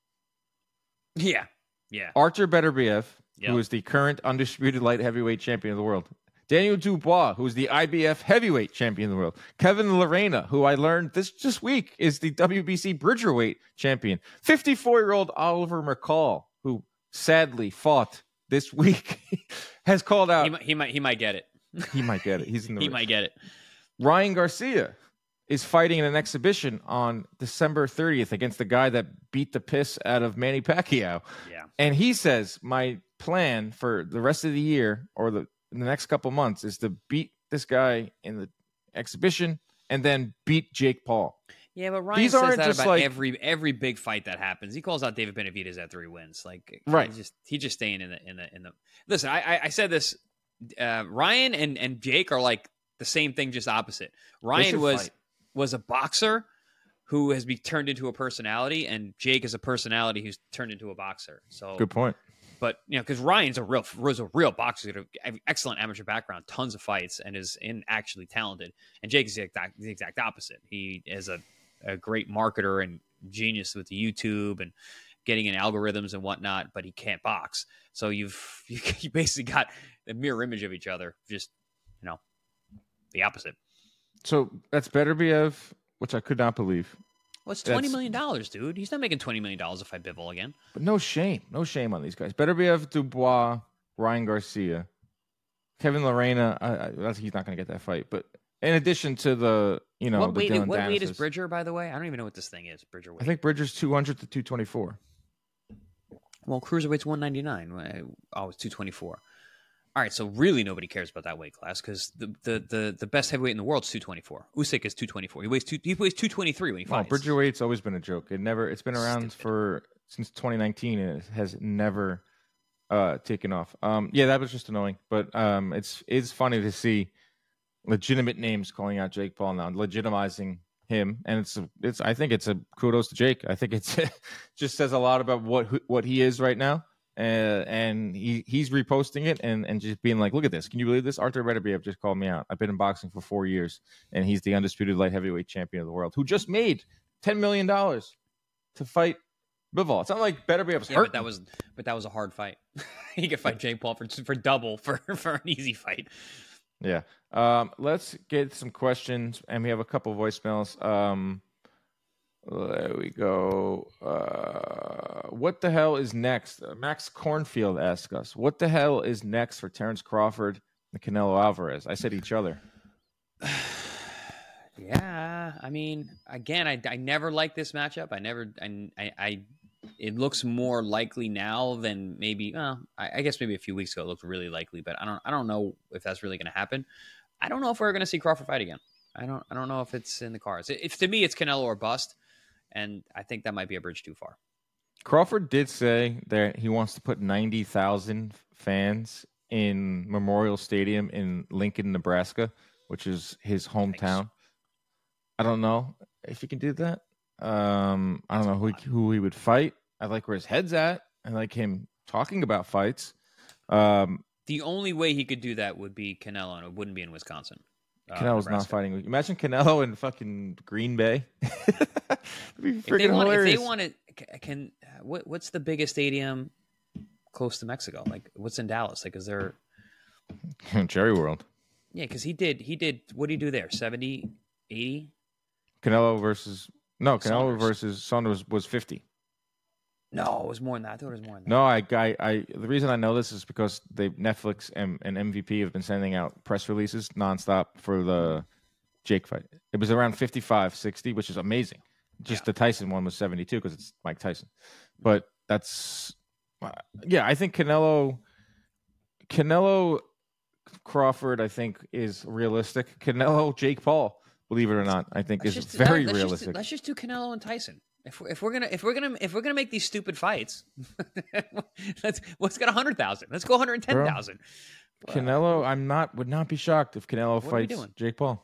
Yeah. Artur Beterbiev, who is the current undisputed light heavyweight champion of the world. Daniel Dubois, who is the IBF heavyweight champion of the world. Kevin Lerena, who I learned this week is the WBC Bridgerweight champion. 54-year-old Oliver McCall, who sadly fought this week, has called out. He might get it. He might get it. He's in the. He might get it. Ryan Garcia is fighting in an exhibition on December 30th against the guy that beat the piss out of Manny Pacquiao. Yeah. And he says, my plan for the rest of the year or in the next couple months is to beat this guy in the exhibition and then beat Jake Paul. Yeah, but Ryan says that about every big fight that happens. He calls out David Benavidez after he wins. Like, right. He's just staying in the. Listen, I said this. Ryan and Jake are like the same thing, just opposite. Ryan was a boxer who has been turned into a personality, and Jake is a personality who's turned into a boxer. So good point. But because Ryan's was a real boxer, excellent amateur background, tons of fights, and is actually talented. And Jake is the exact opposite. He is a great marketer and genius with the YouTube and getting in algorithms and whatnot, but he can't box. So you basically got a mirror image of each other, just the opposite. So that's Beterbiev, which I could not believe. Well, it's $20 million, dude. He's not making $20 million to fight Bivol again. But no shame on these guys. Beterbiev, Dubois, Ryan Garcia, Kevin Lerena. He's not going to get that fight. But in addition to the, what weight Danases, is Bridger, by the way? I don't even know what this thing is. Bridger weight. I think Bridger's 200 to 224. Well, cruiserweight's 199. Oh, it's 224. All right, so really nobody cares about that weight class because the best heavyweight in the world is 224. Usyk is 224. He weighs 223 when he fights. Bridgerweight's always been a joke. It's been around since 2019 and it has never taken off. That was just annoying, but it's funny to see legitimate names calling out Jake Paul now, legitimizing him, and I think it's a kudos to Jake. I think it's just says a lot about what he is right now. And he's reposting it and just being like, look at this. Can you believe this? Artur Beterbiev just called me out. I've been in boxing for 4 years, and he's the undisputed light heavyweight champion of the world who just made $10 million to fight Bivol. It's not like Beterbiev's hurt. But that was a hard fight. He could fight Jake Paul for double for an easy fight. Yeah. Let's get some questions, and we have a couple voicemails. There we go. What the hell is next? Max Cornfield asked us, what the hell is next for Terrence Crawford and Canelo Alvarez? I said each other. Yeah. I mean, again, I never liked this matchup. It looks more likely now than maybe, I guess maybe a few weeks ago it looked really likely, but I don't know if that's really going to happen. I don't know if we're going to see Crawford fight again. I don't know if it's in the cards. To me, it's Canelo or bust. And I think that might be a bridge too far. Crawford did say that he wants to put 90,000 fans in Memorial Stadium in Lincoln, Nebraska, which is his hometown. Nice. I don't know if he can do that. I don't know who he would fight. I like where his head's at. I like him talking about fights. The only way he could do that would be Canelo, and it wouldn't be in Wisconsin. Canelo's Nebraska. not fighting. Imagine Canelo in fucking Green Bay. It'd be freaking hilarious. If they want it, what's the biggest stadium close to Mexico? Like, what's in Dallas? Like, is there Jerry World? Yeah, because he did. What did he do there? 70, 80? Canelo versus Saunders was 50. No, it was more than that. I thought it was more than that. No, I the reason I know this is because Netflix and MVP have been sending out press releases nonstop for the Jake fight. It was around 55, 60, which is amazing. Just the Tyson one was 72 because it's Mike Tyson. But that's, I think Canelo Crawford, I think, is realistic. Canelo Jake Paul, believe it or not, I think is very realistic. Let's just do Canelo and Tyson. If we're gonna make these stupid fights, let's get 100,000. Let's go 110,000. Canelo, would not be shocked if Canelo fights Jake Paul.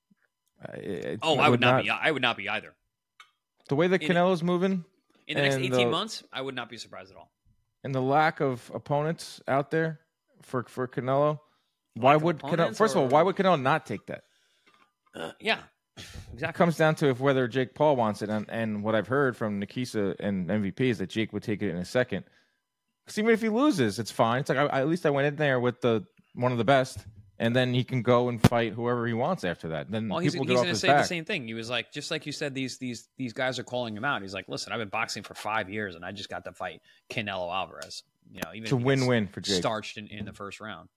I would not be. I would not be either. The way that Canelo's moving in the next 18 months, I would not be surprised at all. And the lack of opponents out there for Canelo, why would Canelo? First of all, why would Canelo not take that? Yeah. Exactly. It comes down to whether Jake Paul wants it, and what I've heard from Nikisa and MVP is that Jake would take it in a second. Because even if he loses, it's fine. It's like at least I went in there with one of the best, and then he can go and fight whoever he wants after that. Then he's going to say the same thing. He was like, just like you said, these guys are calling him out. He's like, listen, I've been boxing for 5 years, and I just got to fight Canelo Alvarez. Even it's a win-win for Jake. Starched in the first round.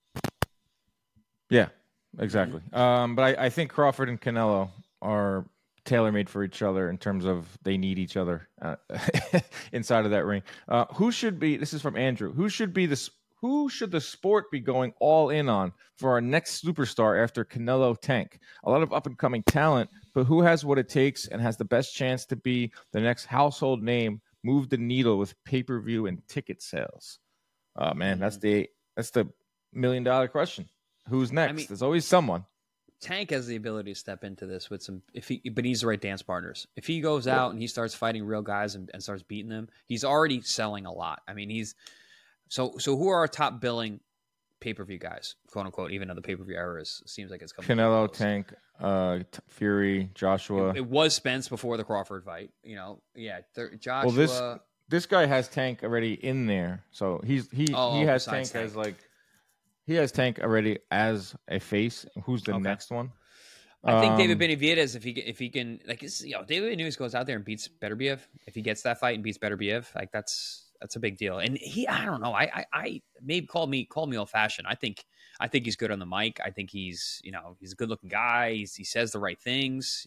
Yeah, exactly. But I think Crawford and Canelo are tailor-made for each other in terms of they need each other inside of that ring. Who should be? This is from Andrew. Who should the sport be going all in on for our next superstar after Canelo Tank? A lot of up-and-coming talent, but who has what it takes and has the best chance to be the next household name, move the needle with pay-per-view and ticket sales? Oh man, that's the $1 million question. Who's next? There's always someone. Tank has the ability to step into this with but he's the right dance partners. If he goes out and he starts fighting real guys and starts beating them, he's already selling a lot. I mean, so who are our top billing pay-per-view guys, quote unquote, even though the pay-per-view era seems like it's coming. Canelo, Tank, Fury, Joshua. It was Spence before the Crawford fight, Joshua. Well, this guy has Tank already in there. So he has Tank as like, he has Tank already as a face. Who's the next one? I think David Benavidez, if he can, like, David Benavidez goes out there and beats Beterbiev. If he gets that fight and beats Beterbiev, like that's a big deal. And I don't know. I maybe call me old fashioned. I think he's good on the mic. I think he's a good looking guy. He says the right things.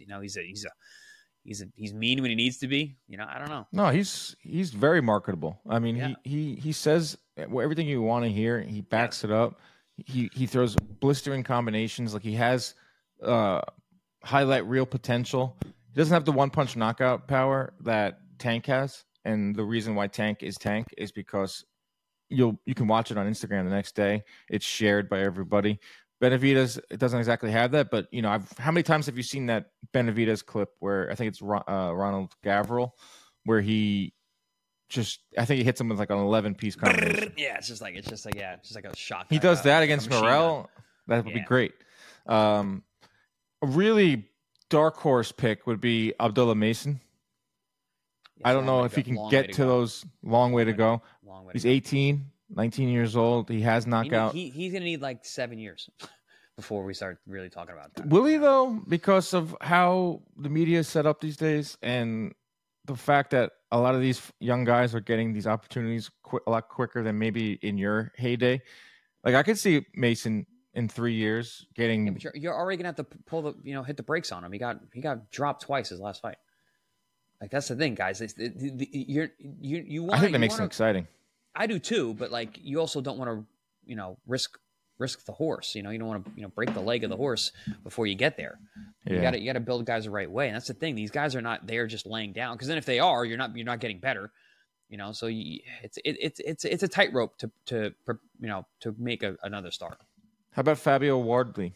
He's mean when he needs to be. I don't know. No, he's very marketable. I mean, he says everything you want to hear. He backs it up. He throws blistering combinations. Like he has highlight reel potential. He doesn't have the one punch knockout power that Tank has. And the reason why Tank is because you can watch it on Instagram the next day. It's shared by everybody. Benavidez, it doesn't exactly have that, but how many times have you seen that Benavidez clip where I think it's Ronald Gavril, where I think he hits him with like an 11-piece combination. Yeah, it's just like a shot. He does that against Morrell. That would be great. A really dark horse pick would be Abdullah Mason. I don't know if he can get to those. Long way to go. He's 18, 19 years old. He has knockout. He's going to need like 7 years before we start really talking about that. Will he, though? Because of how the media is set up these days and the fact that a lot of these young guys are getting these opportunities a lot quicker than maybe in your heyday. Like I could see Mason in 3 years getting. Yeah, but you're already going to have to pull hit the brakes on him. He got dropped twice his last fight. Like that's the thing, guys. You want. I think that makes it exciting. I do too, but like you also don't want to, risk the horse. You don't want to, break the leg of the horse before you get there. Yeah. You got to build guys the right way, and that's the thing. These guys are not there just laying down. Because then if they are, you're not getting better. So it's a tightrope to make another star. How about Fabio Wardley?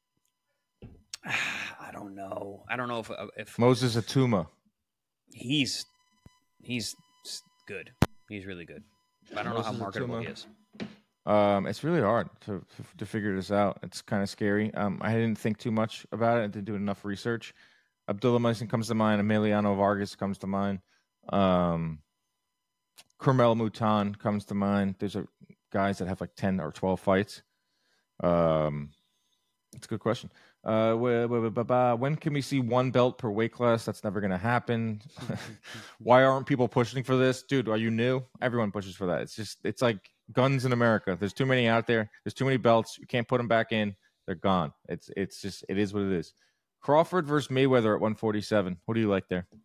I don't know. I don't know if Moses Atuma. He's good. He's really good. I don't know how marketable he is. It's really hard to figure this out. It's kind of scary. I didn't think too much about it. I didn't do enough research. Abdullah Mason comes to mind. Emiliano Vargas comes to mind. Carmel Mutan comes to mind. There's guys that have like 10 or 12 fights. It's a good question. When can we see one belt per weight class? That's never going to happen. Why aren't people pushing for this? Dude, are you new? Everyone pushes for that. It's like guns in America. There's too many out there. There's too many belts. You can't put them back in. They're gone. It is what it is. Crawford versus Mayweather at 147. What do you like there?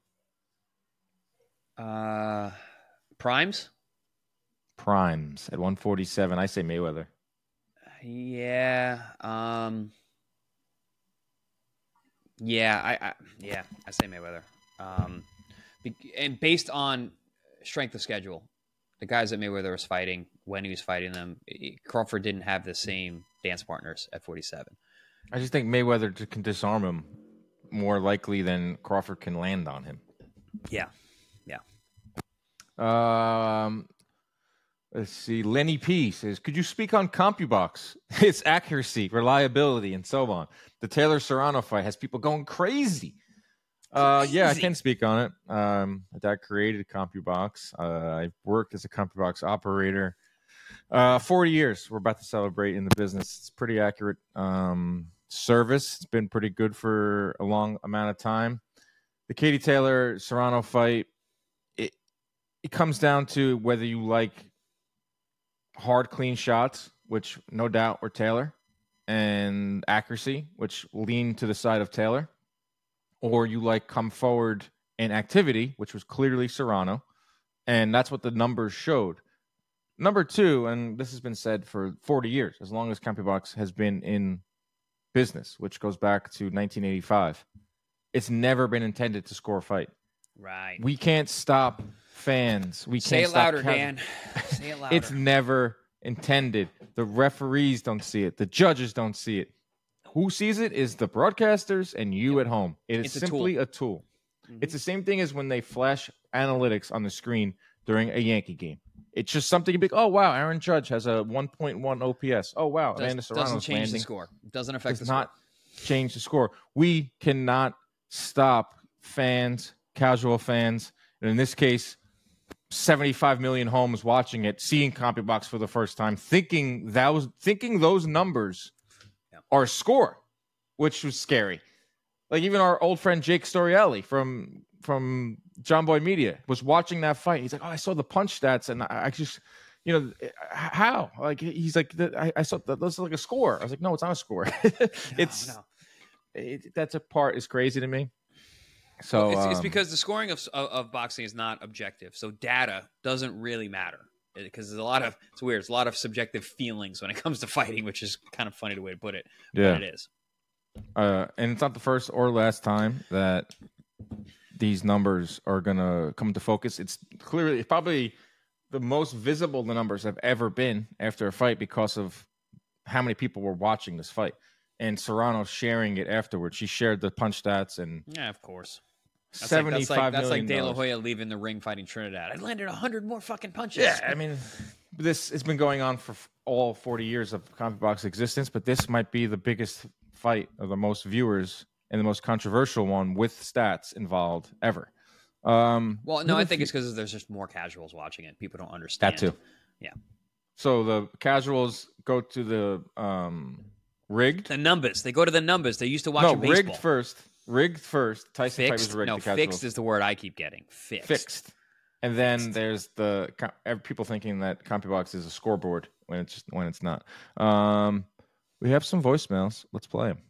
Primes at 147. I say Mayweather. Yeah. I say Mayweather. And based on strength of schedule, the guys that Mayweather was fighting, when he was fighting them, Crawford didn't have the same dance partners at 47. I just think Mayweather can disarm him more likely than Crawford can land on him. Yeah. Let's see. Lenny P says, could you speak on CompuBox, its accuracy, reliability, and so on? The Taylor Serrano fight has people going crazy. Yeah, I can speak on it. My dad created CompuBox. I've worked as a CompuBox operator 40 years. We're about to celebrate in the business. It's pretty accurate service. It's been pretty good for a long amount of time. The Katie Taylor Serrano fight, it comes down to whether you like hard, clean shots, which no doubt were Taylor, and accuracy, which lean to the side of Taylor, or you like come forward and activity, which was clearly Serrano, and that's what the numbers showed. Number two, and this has been said for 40 years, as long as CompuBox has been in business, which goes back to 1985, it's never been intended to score a fight. Right. We can't stop fans. We Say can't it louder, stop Dan. Say it louder. It's never intended. The referees don't see it. The judges don't see it. Who sees it is the broadcasters and you at home. It is simply a tool. Mm-hmm. It's the same thing as when they flash analytics on the screen during a Yankee game. It's just something big. Oh, wow, Aaron Judge has a 1.1 OPS. Oh, wow, Amanda Serrano's doesn't change landing. the score. Doesn't affect the does score. not change the score. We cannot stop fans, casual fans, and in this case, 75 million homes watching it, seeing CompuBox for the first time, thinking those numbers are score, which was scary. Like even our old friend Jake Storielli from John Boy Media was watching that fight. He's like, "Oh, I saw the punch stats, and I just, how?" Like he's like, "I saw that looks like a score." I was like, "No, it's not a score. That's a part is crazy to me." So it's because the scoring of boxing is not objective, so data doesn't really matter because there's a lot of There's a lot of subjective feelings when it comes to fighting, which is kind of funny the way to put it. Yeah, but it is. And it's not the first or last time that these numbers are gonna come into focus. It's probably the most visible the numbers have ever been after a fight because of how many people were watching this fight. And Serrano sharing it afterwards. She shared the punch stats and of course. That's $75 like De La Hoya leaving the ring fighting Trinidad. I landed 100 more fucking punches. Yeah, I mean, this has been going on for all 40 years of CompuBox existence, but this might be the biggest fight of the most viewers and the most controversial one with stats involved ever. I think it's because there's just more casuals watching it. People don't understand. That too. Yeah. So the casuals go to the rigged. The numbers. They go to the numbers. They used to watch baseball. Rigged first. Rigged first. Tyson fight was rigged. No, fixed is the word I keep getting. Fixed. And then there's the people thinking that CompuBox is a scoreboard when it's not. We have some voicemails. Let's play them.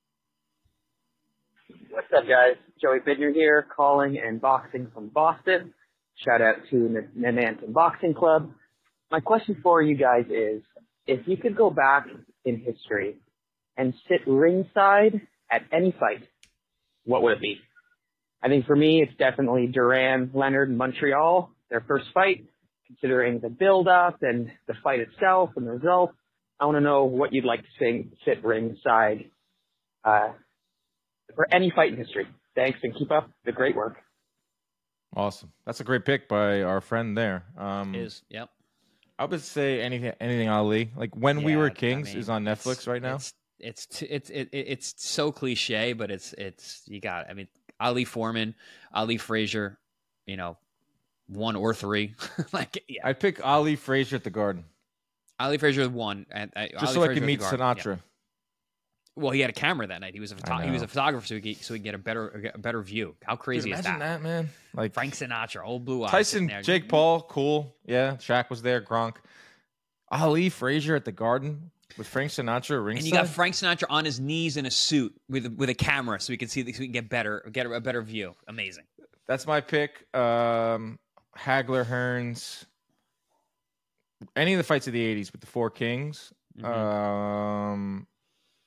What's up, guys? Joey Bidner here, calling and boxing from Boston. Shout out to Nanantan Boxing Club. My question for you guys is, if you could go back in history and sit ringside at any fight, what would it be? I think for me, it's definitely Duran, Leonard, Montreal, their first fight, considering the build-up and the fight itself and the result. I want to know what you'd like to sit ringside for any fight in history. Thanks, and keep up the great work. Awesome. That's a great pick by our friend there. Yep. I would say anything Ali. Like When We Were Kings is on Netflix right now. It's so cliche, but it's you got. I mean, Ali Foreman, Ali Frazier, 1 or 3. I'd pick Ali Frazier at the Garden. Ali Frazier won, just so I could meet Sinatra. Yeah. Well, he had a camera that night. He was a photographer, so he could get a better view. How crazy is that? Imagine that, man! Like Frank Sinatra, old blue eyes. Tyson, Jake Paul, cool. Yeah, Shaq was there. Gronk, Ali Frazier at the Garden with Frank Sinatra ringside. And you got Frank Sinatra on his knees in a suit with a camera, so we can see, so we can get a better view. Amazing. That's my pick. Hagler, Hearns, any of the fights of the '80s with the 4 Kings. Mm-hmm.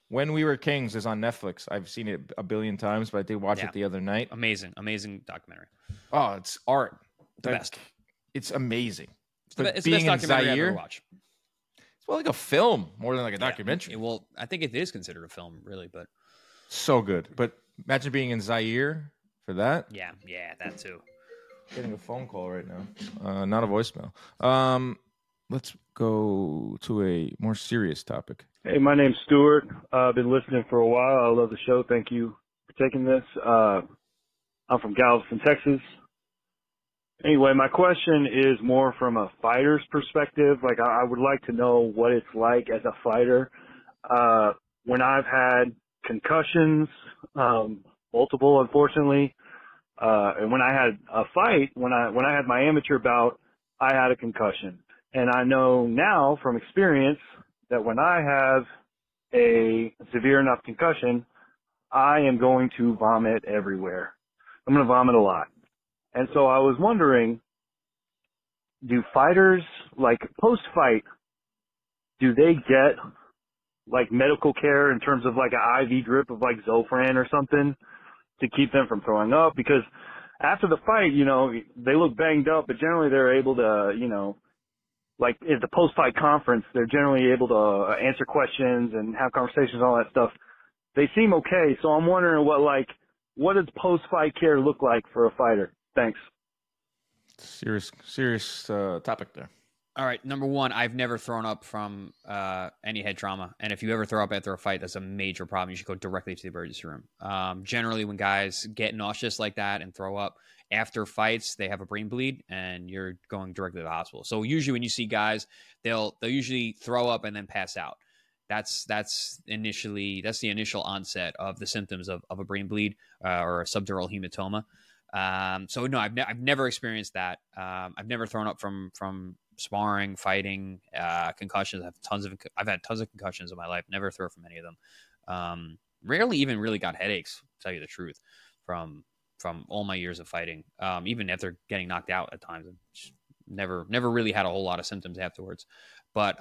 When We Were Kings is on Netflix. I've seen it a billion times, but I did watch it the other night. Amazing documentary. Oh, it's art. The best. It's amazing. It's the best documentary I've ever watched. It's like a film more than like a documentary. Well, I think it is considered a film, really, but so good. But imagine being in Zaire for that. Yeah, that too. Getting a phone call right now, not a voicemail. Let's go to a more serious topic. Hey, my name's Stuart. I've been listening for a while. I love the show. Thank you for taking this. I'm from Galveston, Texas. Anyway, my question is more from a fighter's perspective. Like, I would like to know what it's like as a fighter. When I've had concussions, multiple, unfortunately, and when I had a fight, when I had my amateur bout, I had a concussion. And I know now from experience that when I have a severe enough concussion, I am going to vomit everywhere. I'm going to vomit a lot. And so I was wondering, do fighters, like post-fight, do they get like medical care in terms of like an IV drip of like Zofran or something to keep them from throwing up? Because after the fight, you know, they look banged up, but generally they're able to, you know, like at the post-fight conference, they're generally able to answer questions and have conversations and all that stuff. They seem okay. So I'm wondering what does post-fight care look like for a fighter? Thanks. Serious topic there. All right. Number one, I've never thrown up from any head trauma. And if you ever throw up after a fight, that's a major problem. You should go directly to the emergency room. Generally, when guys get nauseous like that and throw up after fights, they have a brain bleed and you're going directly to the hospital. So usually when you see guys, they'll usually throw up and then pass out. That's the initial onset of the symptoms of a brain bleed or a subdural hematoma. So no, I've never experienced that. I've never thrown up from sparring, fighting, concussions. I've had tons of concussions in my life. Never throw from any of them. Rarely even really got headaches, to tell you the truth, from all my years of fighting. Even after getting knocked out at times, never really had a whole lot of symptoms afterwards. But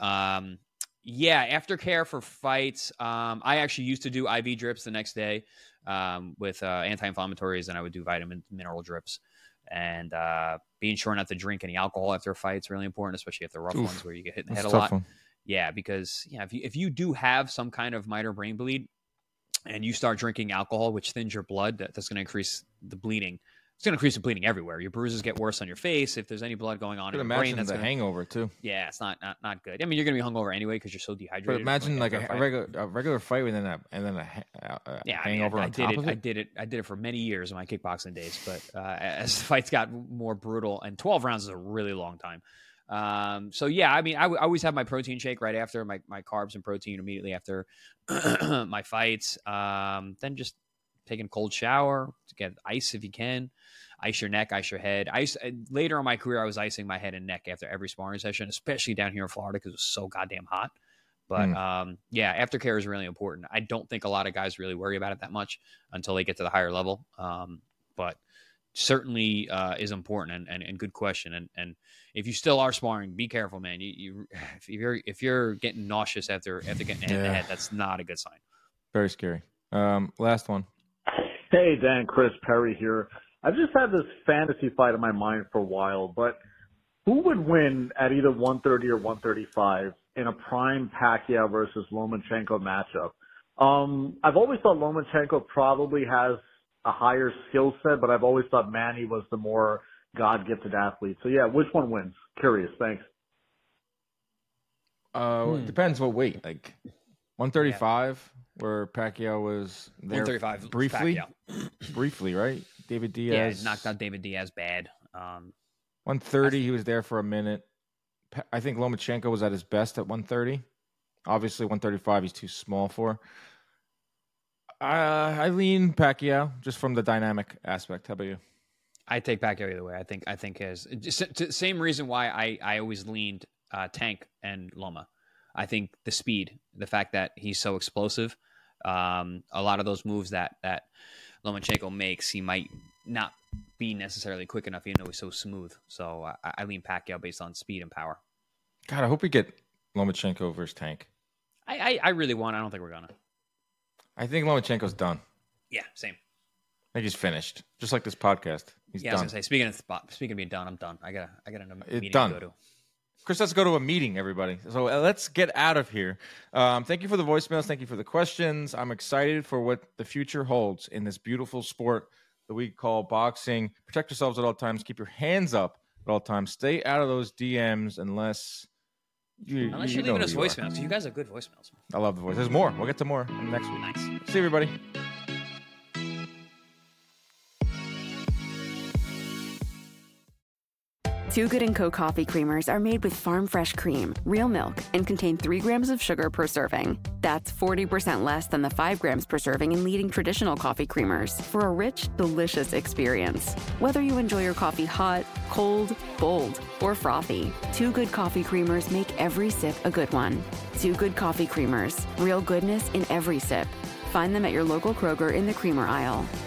aftercare for fights. I actually used to do IV drips the next day with anti-inflammatories, and I would do vitamin mineral drips. And being sure not to drink any alcohol after fights really important, especially if they're rough ones where you get hit in the head a lot. One. Yeah, because if you do have some kind of minor brain bleed and you start drinking alcohol, which thins your blood, that's going to increase the bleeding. It's going to increase the bleeding everywhere. Your bruises get worse on your face. If there's any blood going on in your brain, that's a hangover too. Yeah, it's not good. I mean, you're going to be hungover anyway because you're so dehydrated. But imagine like a regular fight and then a hangover on top of it. I did it for many years in my kickboxing days. But as the fights got more brutal, and 12 rounds is a really long time. So yeah, I mean, I always have my protein shake right after my carbs and protein immediately after my fights. Then just taking a cold shower to get ice if you can. Ice your neck, ice your head. Later in my career, I was icing my head and neck after every sparring session, especially down here in Florida because it was so goddamn hot. But aftercare is really important. I don't think a lot of guys really worry about it that much until they get to the higher level. But certainly is important and good question. And if you still are sparring, be careful, man. If you're getting nauseous after getting hit in the head, that's not a good sign. Very scary. Last one. Hey, Dan, Chris Perry here. I've just had this fantasy fight in my mind for a while, but who would win at either 130 or 135 in a prime Pacquiao versus Lomachenko matchup? I've always thought Lomachenko probably has a higher skill set, but I've always thought Manny was the more God-gifted athlete. So, yeah, which one wins? Curious. Thanks. It depends what weight. Like 135, where Pacquiao was there 135 briefly. Briefly, right? David Diaz. Yeah, knocked out David Diaz bad. 130, he was there for a minute. I think Lomachenko was at his best at 130. Obviously, 135 he's too small for. I lean Pacquiao just from the dynamic aspect. How about you? I take Pacquiao either way. I think as same reason why I always leaned Tank and Loma. I think the speed, the fact that he's so explosive, a lot of those moves that Lomachenko makes, he might not be necessarily quick enough, even though he's so smooth. So I lean Pacquiao based on speed and power. God, I hope we get Lomachenko versus Tank. I really want. I don't think we're gonna. I think Lomachenko's done. Yeah, same. I think he's finished. Just like this podcast. He's Yeah, done. I was gonna say, speaking of being done, I'm done. I got a meeting done. to go to. Chris, let's go to a meeting, everybody. So let's get out of here. Thank you for the voicemails. Thank you for the questions. I'm excited for what the future holds in this beautiful sport that we call boxing. Protect yourselves at all times. Keep your hands up at all times. Stay out of those DMs unless you leave us voicemails, because you guys have good voicemails. I love the voice. There's more. We'll get to more next week. Nice. See you, everybody. Too Good & Co. coffee creamers are made with farm fresh cream, real milk, and contain 3 grams of sugar per serving. That's 40% less than the 5 grams per serving in leading traditional coffee creamers for a rich, delicious experience. Whether you enjoy your coffee hot, cold, bold, or frothy, Too Good coffee creamers make every sip a good one. Too Good coffee creamers, real goodness in every sip. Find them at your local Kroger in the creamer aisle.